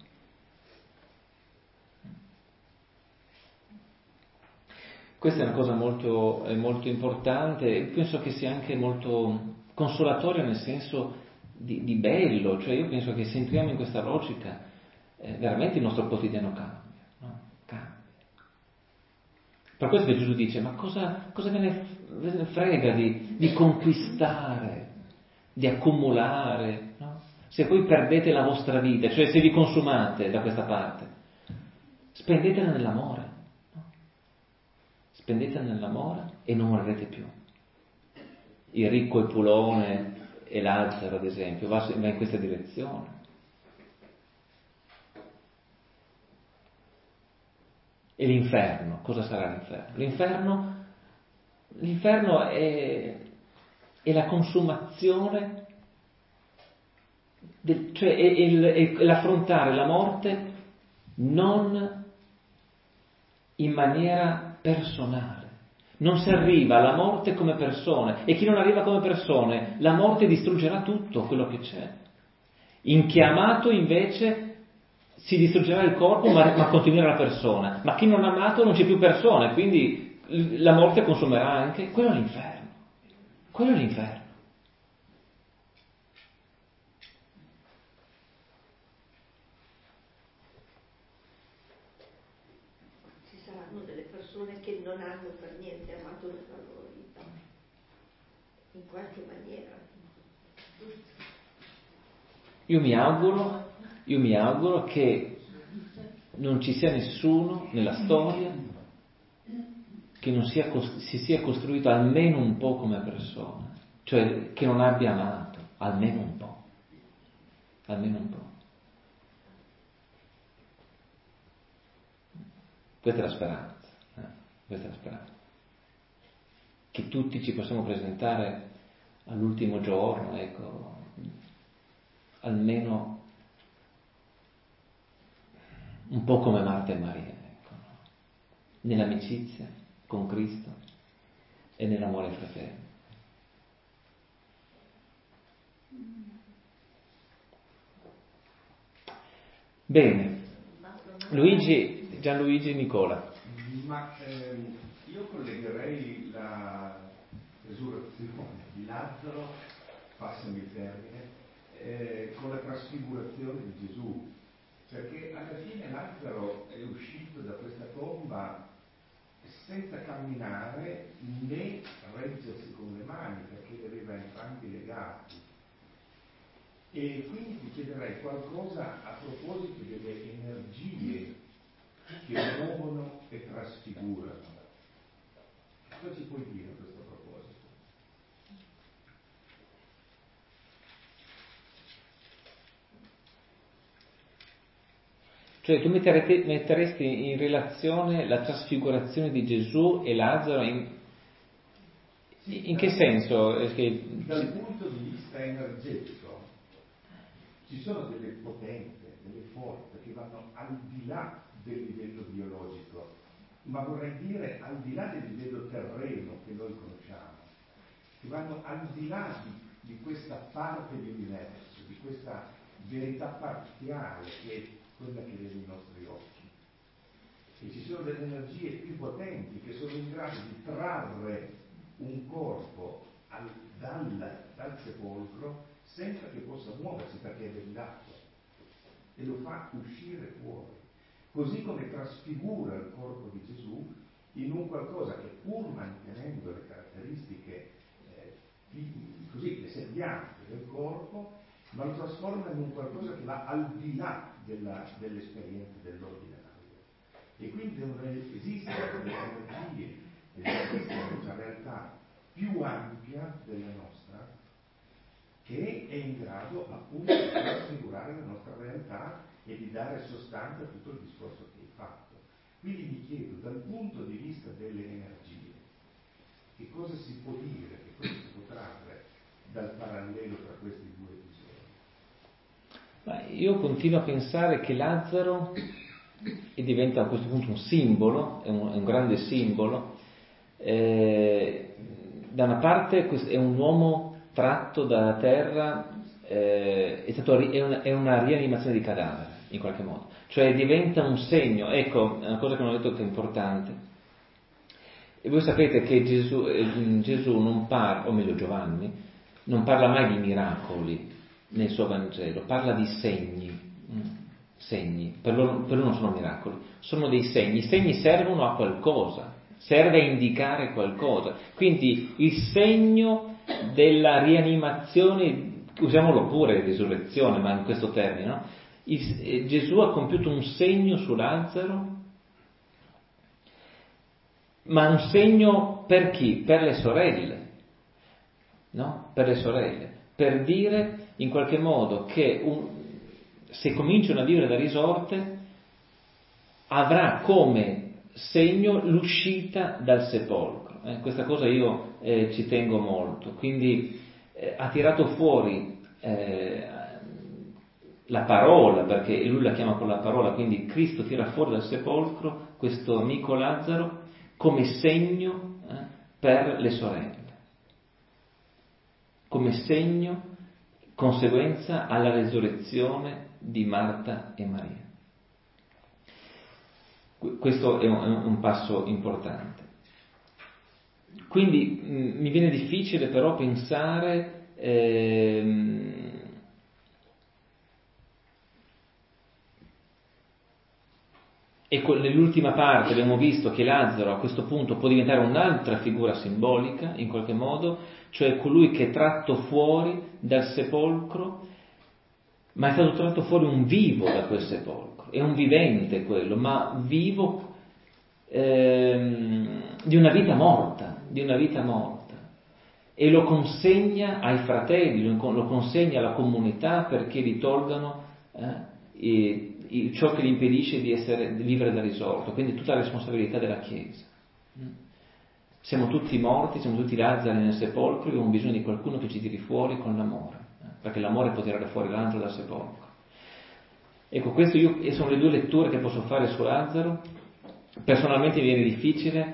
Questa è una cosa molto importante e penso che sia anche molto consolatoria nel senso di bello, cioè io penso che se entriamo in questa logica veramente il nostro quotidiano cambia, no? Cambia. Per questo che Gesù dice, ma cosa ve ne frega di conquistare, di accumulare, no? Se poi perdete la vostra vita, cioè se vi consumate da questa parte, spendetela nell'amore. Spendete nell'amore e non morirete più. Il ricco, il pulone e Lazzaro, ad esempio, va in questa direzione. E l'inferno, cosa sarà l'inferno? L'inferno è la consumazione, cioè è l'affrontare la morte non in maniera personale. Non si arriva alla morte come persone, e chi non arriva come persone, la morte distruggerà tutto quello che c'è. In chi ha amato invece si distruggerà il corpo ma continuerà la persona, ma chi non ha amato non c'è più persona, quindi la morte consumerà anche. Quello è l'inferno. Quello è l'inferno. Che non hanno per niente amato la loro vita, in qualche maniera. Io mi auguro che non ci sia nessuno nella storia che non si sia costruito almeno un po' come persona, cioè che non abbia amato, almeno un po'. Questa è la speranza. Questa è la speranza. Che tutti ci possiamo presentare all'ultimo giorno, ecco, almeno un po' come Marta e Maria, ecco, no? Nell'amicizia con Cristo e nell'amore fraterno. Bene, Gianluigi Nicola. Ma io collegherei la resurrezione di Lazzaro, passami il termine, con la trasfigurazione di Gesù, perché alla fine Lazzaro è uscito da questa tomba senza camminare né reggersi con le mani, perché li aveva entrambi legati. E quindi ti chiederei qualcosa a proposito delle energie che muovono e trasfigurano. Cosa ci puoi dire a questo proposito? Cioè tu metteresti in relazione la trasfigurazione di Gesù e Lazzaro in che senso? Dal punto di vista energetico ci sono delle potenze, delle forze che vanno al di là del livello biologico, ma vorrei dire al di là del livello terreno che noi conosciamo, che vanno al di là di questa parte dell'universo, di questa verità parziale che è quella che vede i nostri occhi. E ci sono delle energie più potenti che sono in grado di trarre un corpo dal sepolcro senza che possa muoversi perché è vellato e lo fa uscire fuori. Così come trasfigura il corpo di Gesù in un qualcosa che, pur mantenendo le caratteristiche così le sembianze del corpo, ma lo trasforma in un qualcosa che va al di là dell'esperienza dell'ordinario. E quindi esistono delle energie, esiste una realtà più ampia della nostra che è in grado appunto di trasfigurare la nostra realtà e di dare sostanza a tutto il discorso che hai fatto. Quindi mi chiedo, dal punto di vista delle energie, che cosa si può dire, che cosa si può trarre dal parallelo tra questi due episodi? Ma io continuo a pensare che Lazzaro e diventa a questo punto un simbolo, è un grande simbolo. Da una parte è un uomo tratto dalla terra, è una rianimazione di cadavere, in qualche modo, cioè diventa un segno. Ecco, una cosa che non ho detto che è importante. E voi sapete che Gesù non parla, o meglio Giovanni, non parla mai di miracoli nel suo Vangelo, parla di segni. Segni, per loro non sono miracoli, sono dei segni. I segni servono a qualcosa, serve a indicare qualcosa. Quindi il segno della rianimazione, usiamolo pure risurrezione, ma in questo termine, no? Gesù ha compiuto un segno su Lazzaro, ma un segno per chi? Per le sorelle, no? Per le sorelle, per dire in qualche modo che se cominciano a vivere da risorte, avrà come segno l'uscita dal sepolcro. Questa cosa io ci tengo molto. Quindi ha tirato fuori la parola, perché lui la chiama con la parola, quindi Cristo tira fuori dal sepolcro questo amico Lazzaro come segno per le sorelle, come segno, conseguenza alla resurrezione di Marta e Maria. Questo è un passo importante. Quindi mi viene difficile però pensare e nell'ultima parte abbiamo visto che Lazzaro a questo punto può diventare un'altra figura simbolica in qualche modo, cioè colui che è tratto fuori dal sepolcro, ma è stato tratto fuori un vivo da quel sepolcro, è un vivente quello, ma vivo di una vita morta, e lo consegna ai fratelli, lo consegna alla comunità perché gli tolgano ciò che gli impedisce di vivere da risorto, quindi tutta la responsabilità della Chiesa. Siamo tutti morti, siamo tutti Lazzari nel sepolcro, abbiamo bisogno di qualcuno che ci tiri fuori con l'amore, perché l'amore può tirare fuori Lazzaro dal sepolcro. Ecco, queste sono le due letture che posso fare su Lazzaro. Personalmente mi viene difficile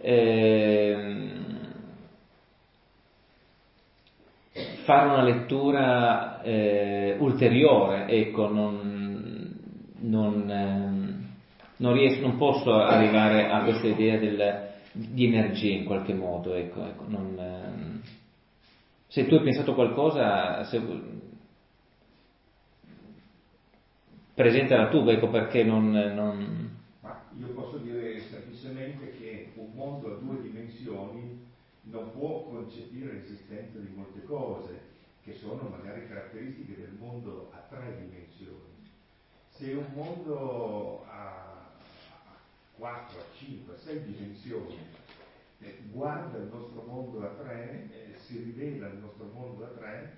fare una lettura ulteriore, ecco, non posso arrivare a questa idea di energia in qualche modo, ecco, se tu hai pensato qualcosa, presentala tu, ecco, perché Ma io posso dire semplicemente che un mondo a due dimensioni non può concepire l'esistenza di molte cose che sono magari caratteristiche del mondo a tre dimensioni. Se un mondo a 4, a 5, a 6 dimensioni guarda il nostro mondo a tre, si rivela il nostro mondo a tre,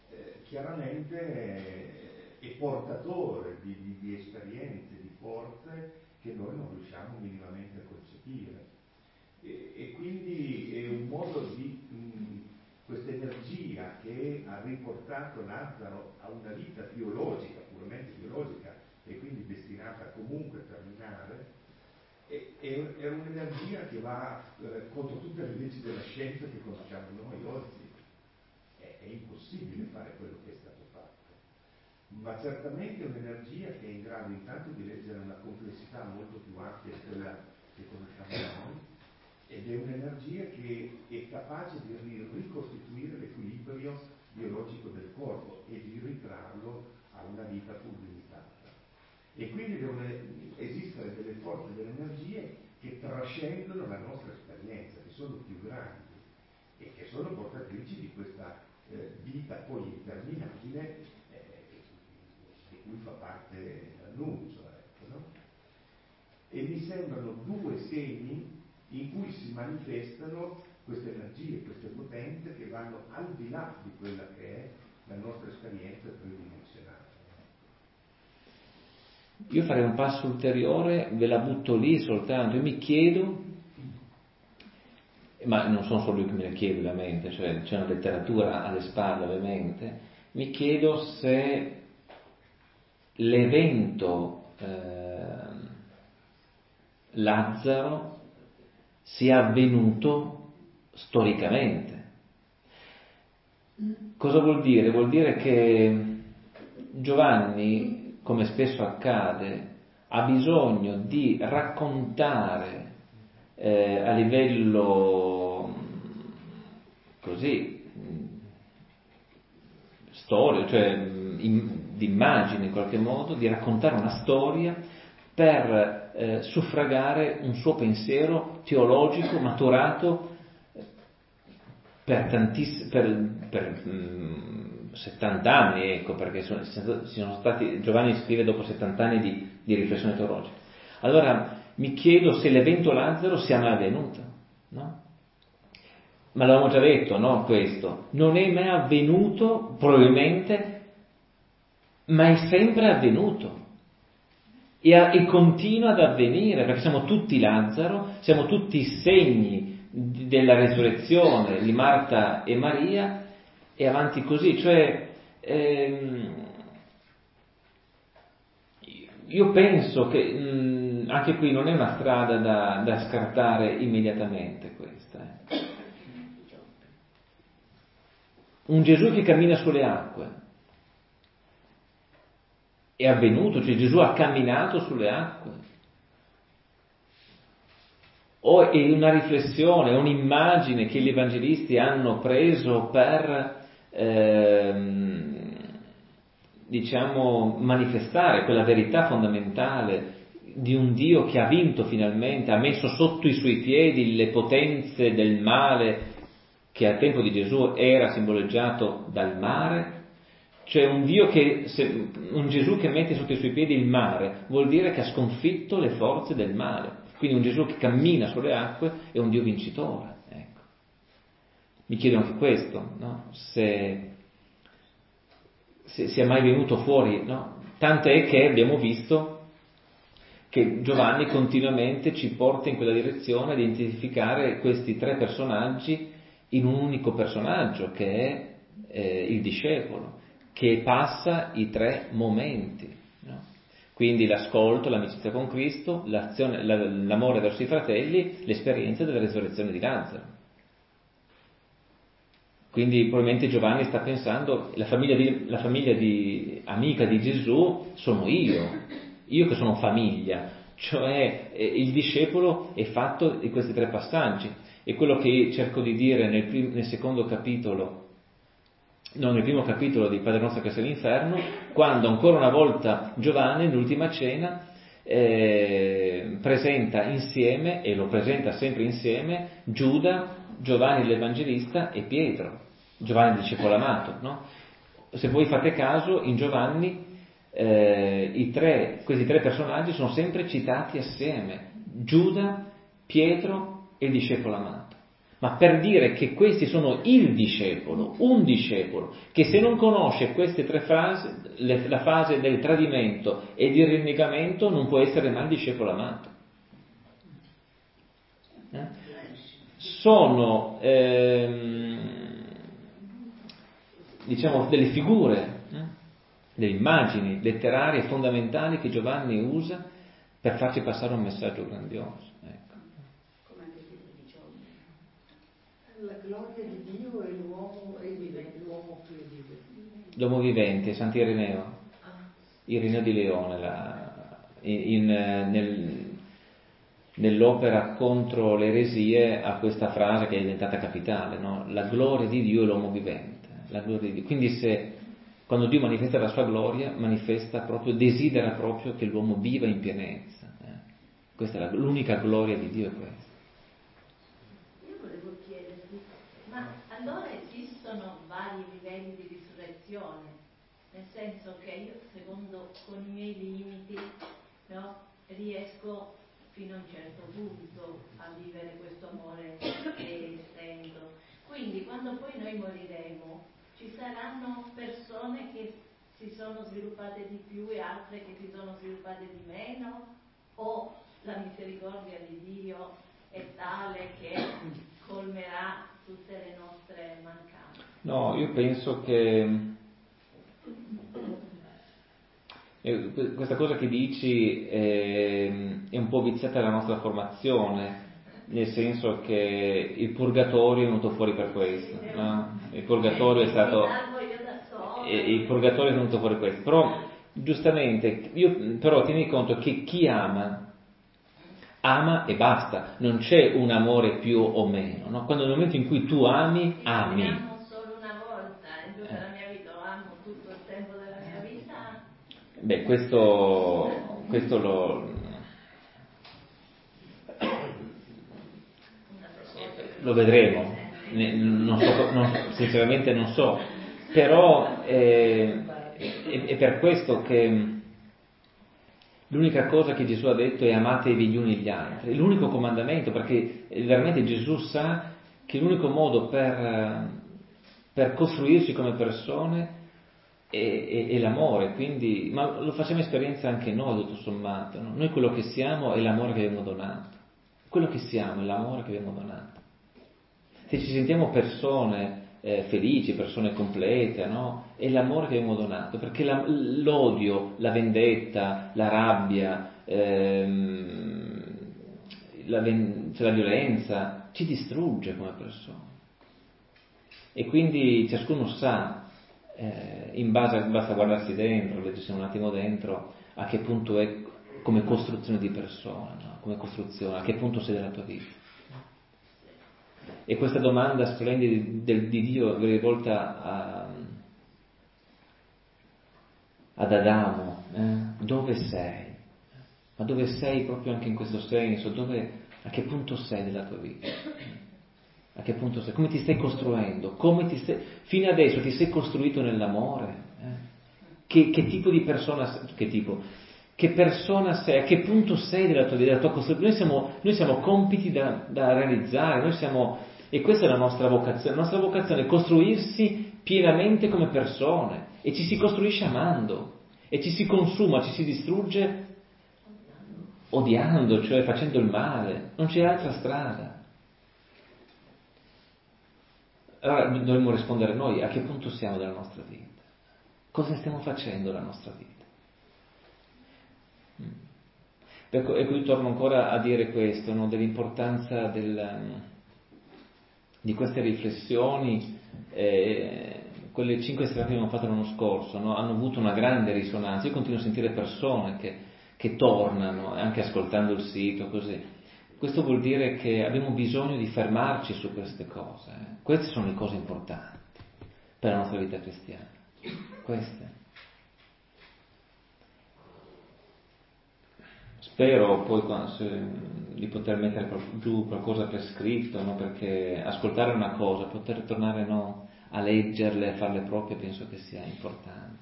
chiaramente è portatore di esperienze, di forze che noi non riusciamo minimamente a concepire. E quindi è un modo di questa energia che ha riportato Lazzaro a una vita biologica, puramente biologica, e quindi destinata comunque a terminare, è un'energia che va contro tutte le leggi della scienza che conosciamo noi oggi. È impossibile fare quello che è stato fatto, ma certamente è un'energia che è in grado intanto di leggere una complessità molto più ampia di quella che conosciamo noi, ed è un'energia che è capace di ricostituire l'equilibrio biologico del corpo e di ritrarlo a una vita pur limitata. E quindi devono esistere delle forze, delle energie che trascendono la nostra esperienza, che sono più grandi e che sono portatrici di questa vita poi interminabile di cui fa parte l'annuncio. Ecco, no? E mi sembrano due segni in cui si manifestano queste energie, queste potenze che vanno al di là di quella che è la nostra esperienza tridimensionale. Io farei un passo ulteriore, ve la butto lì soltanto, io mi chiedo, ma non sono solo io che me la chiedo ovviamente, cioè c'è una letteratura alle spalle ovviamente, mi chiedo se l'evento Lazzaro sia avvenuto storicamente. Cosa vuol dire? Vuol dire che Giovanni, come spesso accade, ha bisogno di raccontare a livello così storico, cioè di immagine in qualche modo, di raccontare una storia per suffragare un suo pensiero teologico maturato per 70 anni, ecco, perché sono stati, Giovanni scrive dopo 70 anni di riflessione teologica. Allora mi chiedo se l'evento Lazzaro sia mai avvenuto, no? Ma l'avevamo già detto, no? Questo non è mai avvenuto, probabilmente, ma è sempre avvenuto e continua ad avvenire, perché siamo tutti Lazzaro, siamo tutti segni della resurrezione di Marta e Maria, e avanti così, cioè io penso che anche qui non è una strada da scartare immediatamente questa. Un Gesù che cammina sulle acque è avvenuto, cioè Gesù ha camminato sulle acque, o è una riflessione, è un'immagine che gli evangelisti hanno preso per diciamo manifestare quella verità fondamentale di un Dio che ha vinto finalmente, ha messo sotto i suoi piedi le potenze del male che al tempo di Gesù era simboleggiato dal mare. Cioè un Gesù che mette sotto i suoi piedi il mare vuol dire che ha sconfitto le forze del male. Quindi un Gesù che cammina sulle acque è un Dio vincitore. Ecco. Mi chiedo anche questo, no? Se sia mai venuto fuori, no? Tant'è che abbiamo visto che Giovanni continuamente ci porta in quella direzione di identificare questi tre personaggi in un unico personaggio che è il discepolo, che passa i tre momenti, no? Quindi l'ascolto, l'amicizia con Cristo, l'amore verso i fratelli, l'esperienza della resurrezione di Lazzaro. Quindi probabilmente Giovanni sta pensando, la famiglia amica di Gesù sono io che sono famiglia, cioè il discepolo è fatto di questi tre passaggi. E quello che cerco di dire nel secondo capitolo, no, nel primo capitolo di Padre nostro che sei all'inferno, quando ancora una volta Giovanni, nell'ultima cena, presenta insieme, e lo presenta sempre insieme, Giuda, Giovanni l'Evangelista e Pietro, Giovanni il discepolo amato, no? Se voi fate caso, in Giovanni questi tre personaggi sono sempre citati assieme, Giuda, Pietro e il discepolo amato. Ma per dire che questi sono il discepolo, un discepolo, che se non conosce queste tre frasi, la fase del tradimento e del rinnegamento, non può essere mai discepolo amato. Sono, diciamo, delle figure, delle immagini letterarie fondamentali che Giovanni usa per farci passare un messaggio grandioso. La gloria di Dio è l'uomo vivente, l'uomo che vive. L'uomo vivente, Sant'Ireneo, Ireneo di Leone, nell'opera contro le eresie ha questa frase che è diventata capitale, no? La gloria di Dio è l'uomo vivente. La gloria di Dio. Quindi quando Dio manifesta la sua gloria, desidera proprio che l'uomo viva in pienezza. Questa è l'unica gloria di Dio, è questa. Allora esistono vari livelli di risurrezione, nel senso che io, secondo con i miei limiti, no, riesco fino a un certo punto a vivere questo amore che sento. Quindi quando poi noi moriremo ci saranno persone che si sono sviluppate di più e altre che si sono sviluppate di meno, o la misericordia di Dio è tale che colmerà tutte le nostre mancanze? No, io penso che questa cosa che dici è un po' viziata la nostra formazione, nel senso che il purgatorio è venuto fuori per questo, no? Il purgatorio è venuto fuori per questo, però giustamente, però tieni conto che chi ama e basta, non c'è un amore più o meno, no? Quando nel momento in cui tu ami. Amo solo una volta, in tutta la mia vita, lo amo tutto il tempo della mia vita. Beh, questo lo vedremo, sinceramente non so, però è per questo che l'unica cosa che Gesù ha detto è amatevi gli uni gli altri, è l'unico comandamento, perché veramente Gesù sa che l'unico modo per costruirci come persone è l'amore, quindi, ma lo facciamo esperienza anche noi tutto sommato, no? Noi quello che siamo è l'amore che abbiamo donato, quello che siamo è l'amore che abbiamo donato. Se ci sentiamo persone felici, persone complete, no? È l'amore che abbiamo donato, perché l'odio, la vendetta, la rabbia, la violenza ci distrugge come persone. E quindi ciascuno sa, basta guardarsi dentro, leggersi un attimo dentro, a che punto è come costruzione di persona, no? Come costruzione, a che punto sei della tua vita. E questa domanda splendida di Dio rivolta ad Adamo, dove sei? Ma dove sei proprio anche in questo senso? A che punto sei della tua vita? A che punto sei? Come ti stai costruendo? Fino adesso ti sei costruito nell'amore? Che tipo di persona? Che persona sei? A che punto sei della tua vita, della tua costruzione? Noi siamo compiti da realizzare, e questa è la nostra vocazione. La nostra vocazione è costruirsi pienamente come persone, e ci si costruisce amando, e ci si consuma, ci si distrugge odiando, cioè facendo il male. Non c'è altra strada. Allora dovremmo rispondere noi: a che punto siamo della nostra vita? Cosa stiamo facendo della nostra vita? Ecco, io torno ancora a dire questo, no? Dell'importanza di queste riflessioni. Quelle 5 serate che abbiamo fatto l'anno scorso, no? Hanno avuto una grande risonanza. Io continuo a sentire persone che tornano, anche ascoltando il sito, così. Questo vuol dire che abbiamo bisogno di fermarci su queste cose. Queste sono le cose importanti per la nostra vita cristiana. Queste. Spero poi di poter mettere giù qualcosa per scritto, no? Perché ascoltare una cosa, poter tornare a leggerle, a farle proprie, penso che sia importante.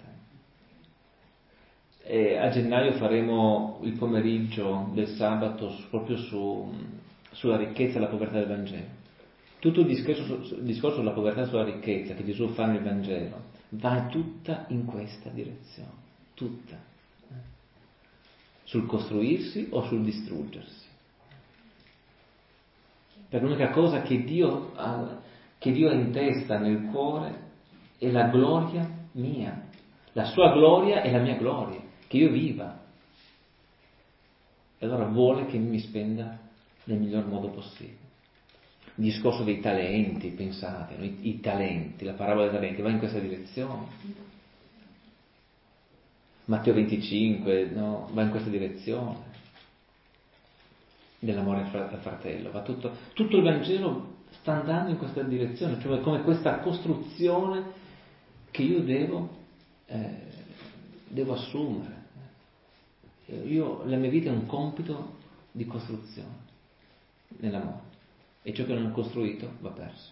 E a gennaio faremo il pomeriggio del sabato proprio sulla ricchezza e la povertà del Vangelo. Tutto il discorso sulla povertà e sulla ricchezza che Gesù fa nel Vangelo va tutta in questa direzione, tutta. Sul costruirsi o sul distruggersi. Per l'unica cosa che Dio ha in testa, nel cuore, è la gloria mia. La sua gloria è la mia gloria, che io viva. E allora vuole che mi spenda nel miglior modo possibile. Il discorso dei talenti, pensate, no? I talenti, la parabola dei talenti va in questa direzione. Matteo 25, no? Va in questa direzione dell'amore al fratello. Va tutto il Vangelo sta andando in questa direzione, cioè come questa costruzione che io devo assumere. La mia vita è un compito di costruzione nell'amore, e ciò che non è costruito va perso.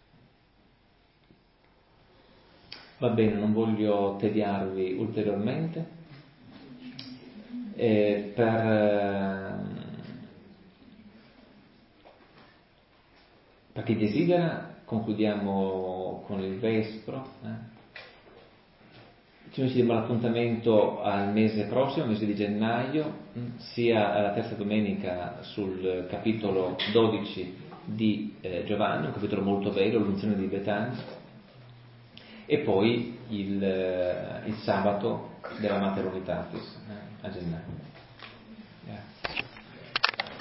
Va bene, non voglio tediarvi ulteriormente. Per chi desidera, concludiamo con il Vespro. Ci diamo l'appuntamento al mese prossimo, al mese di gennaio, sia alla terza domenica sul capitolo 12 di Giovanni, un capitolo molto bello, l'unzione di Betania, e poi il sabato della Mater Unitatis a gennaio.